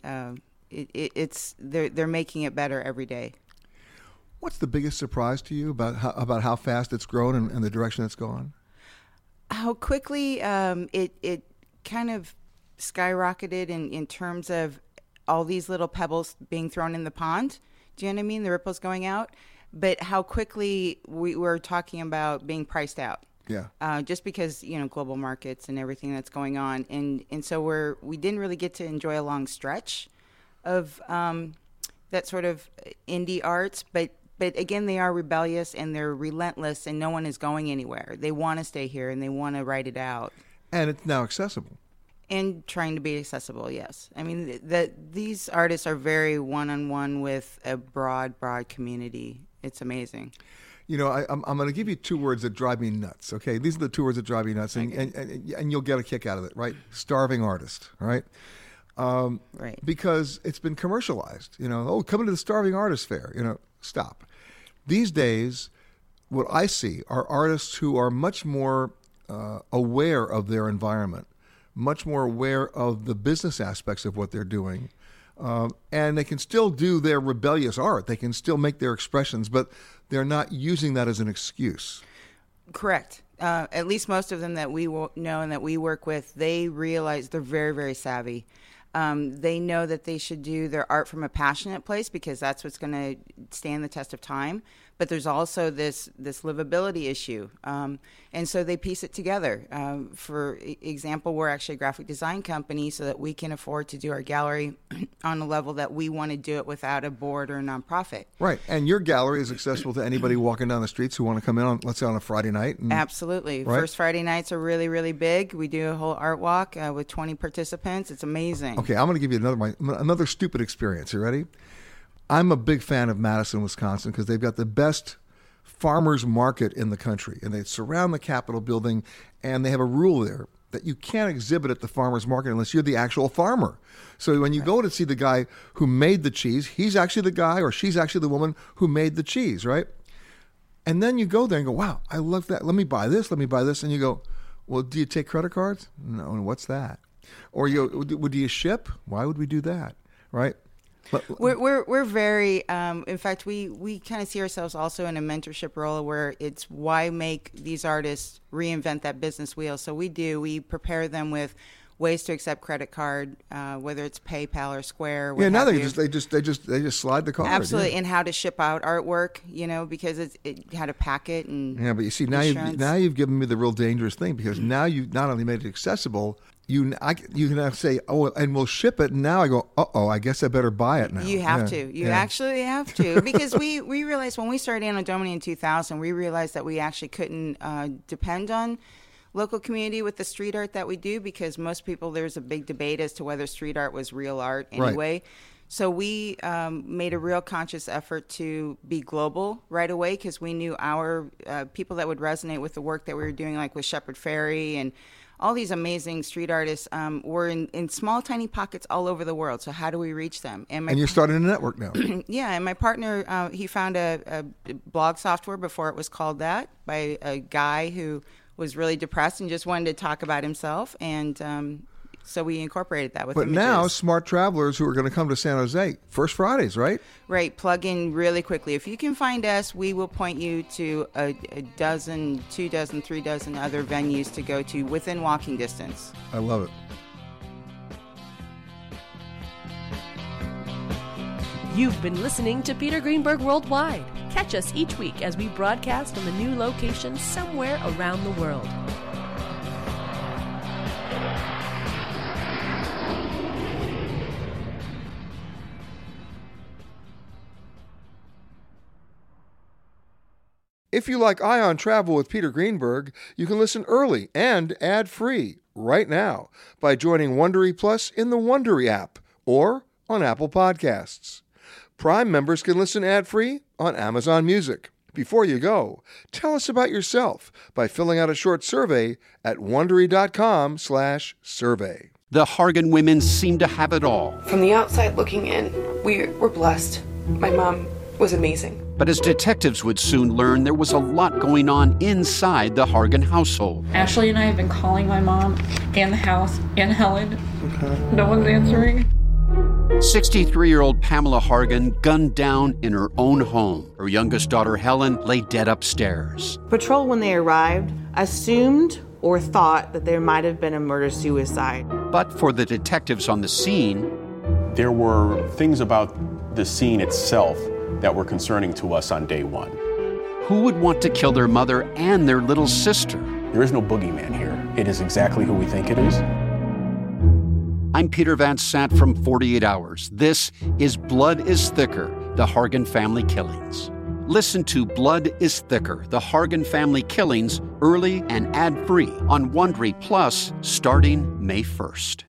they're making it better every day. What's the biggest surprise to you about how fast it's grown and the direction it's gone? How quickly it kind of skyrocketed in terms of all these little pebbles being thrown in the pond. Do you know what I mean? The ripples going out. But how quickly we were talking about being priced out. Yeah. Just because, global markets and everything that's going on. And so we didn't really get to enjoy a long stretch of that sort of indie arts. But again, they are rebellious and they're relentless, and no one is going anywhere. They want to stay here and they want to write it out. And it's now accessible. And trying to be accessible, yes. I mean, these artists are very one-on-one with a broad community. It's amazing. I'm going to give you two words that drive me nuts, okay? These are the two words that drive me nuts, and you'll get a kick out of it, right? Starving artist, right? Right. Because it's been commercialized, come to the Starving Artist Fair, stop. These days, what I see are artists who are much more aware of their environment, much more aware of the business aspects of what they're doing. And they can still do their rebellious art. They can still make their expressions, but they're not using that as an excuse. Correct. At least most of them that we know and that we work with, they realize they're very, very savvy. They know that they should do their art from a passionate place because that's what's going to stand the test of time. But there's also this livability issue. And so they piece it together. For example, we're actually a graphic design company so that we can afford to do our gallery on a level that we want to do it without a board or a nonprofit. Right. And your gallery is accessible to anybody walking down the streets who want to come in on, let's say, on a Friday night. Absolutely. Right? First Friday nights are really, really big. We do a whole art walk with 20 participants. It's amazing. Okay, I'm going to give you another stupid experience. You ready? I'm a big fan of Madison, Wisconsin, because they've got the best farmers market in the country, and they surround the Capitol building, and they have a rule there that you can't exhibit at the farmers market unless you're the actual farmer. So when you go to see the guy who made the cheese, he's actually the guy or she's actually the woman who made the cheese, right? And then you go there and go, wow, I love that. Let me buy this. And you go, well, do you take credit cards? No, what's that? Or do you ship? Why would we do that, right? We're very, in fact, we kind of see ourselves also in a mentorship role where it's why make these artists reinvent that business wheel. So we prepare them with ways to accept credit card, whether it's PayPal or Square. Yeah, now they just slide the card. Absolutely, yeah. And how to ship out artwork, because it had a packet and yeah. But you see, now you've given me the real dangerous thing, because now you've not only made it accessible. You can now say, oh, and we'll ship it. And now I go, I guess I better buy it now. You have to. You actually have to. Because we realized when we started Anno Domini in 2000, we realized that we actually couldn't depend on local community with the street art that we do, because most people, there's a big debate as to whether street art was real art anyway. Right. So we made a real conscious effort to be global right away, because we knew our people that would resonate with the work that we were doing, like with Shepard Fairey and all these amazing street artists were in small, tiny pockets all over the world. So how do we reach them? And you're starting a network now. Yeah, and my partner, he found a blog software before it was called that by a guy who was really depressed and just wanted to talk about himself. And so we incorporated that with But images. now, smart travelers who are going to come to San Jose, First Fridays, right? Right, plug in really quickly. If you can find us, we will point you to a dozen, 2 dozen, 3 dozen other venues to go to within walking distance. I love it. You've been listening to Peter Greenberg Worldwide. Catch us each week as we broadcast from a new location somewhere around the world. If you like Ion Travel with Peter Greenberg, you can listen early and ad-free right now by joining Wondery Plus in the Wondery app or on Apple Podcasts. Prime members can listen ad-free on Amazon Music. Before you go, tell us about yourself by filling out a short survey at Wondery.com/survey. The Hargan women seem to have it all. From the outside looking in, we were blessed. My mom was amazing. But as detectives would soon learn, there was a lot going on inside the Hargan household. Ashley and I have been calling my mom and the house and Helen. Okay. No one's answering. 63-year-old Pamela Hargan gunned down in her own home. Her youngest daughter, Helen, lay dead upstairs. Patrol, when they arrived, assumed or thought that there might have been a murder-suicide. But for the detectives on the scene, there were things about the scene itself that were concerning to us on day one. Who would want to kill their mother and their little sister? There is no boogeyman here. It is exactly who we think it is. I'm Peter Van Sant from 48 Hours. This is Blood is Thicker, the Hargan Family Killings. Listen to Blood is Thicker, the Hargan Family Killings, early and ad-free on Wondery Plus starting May 1st.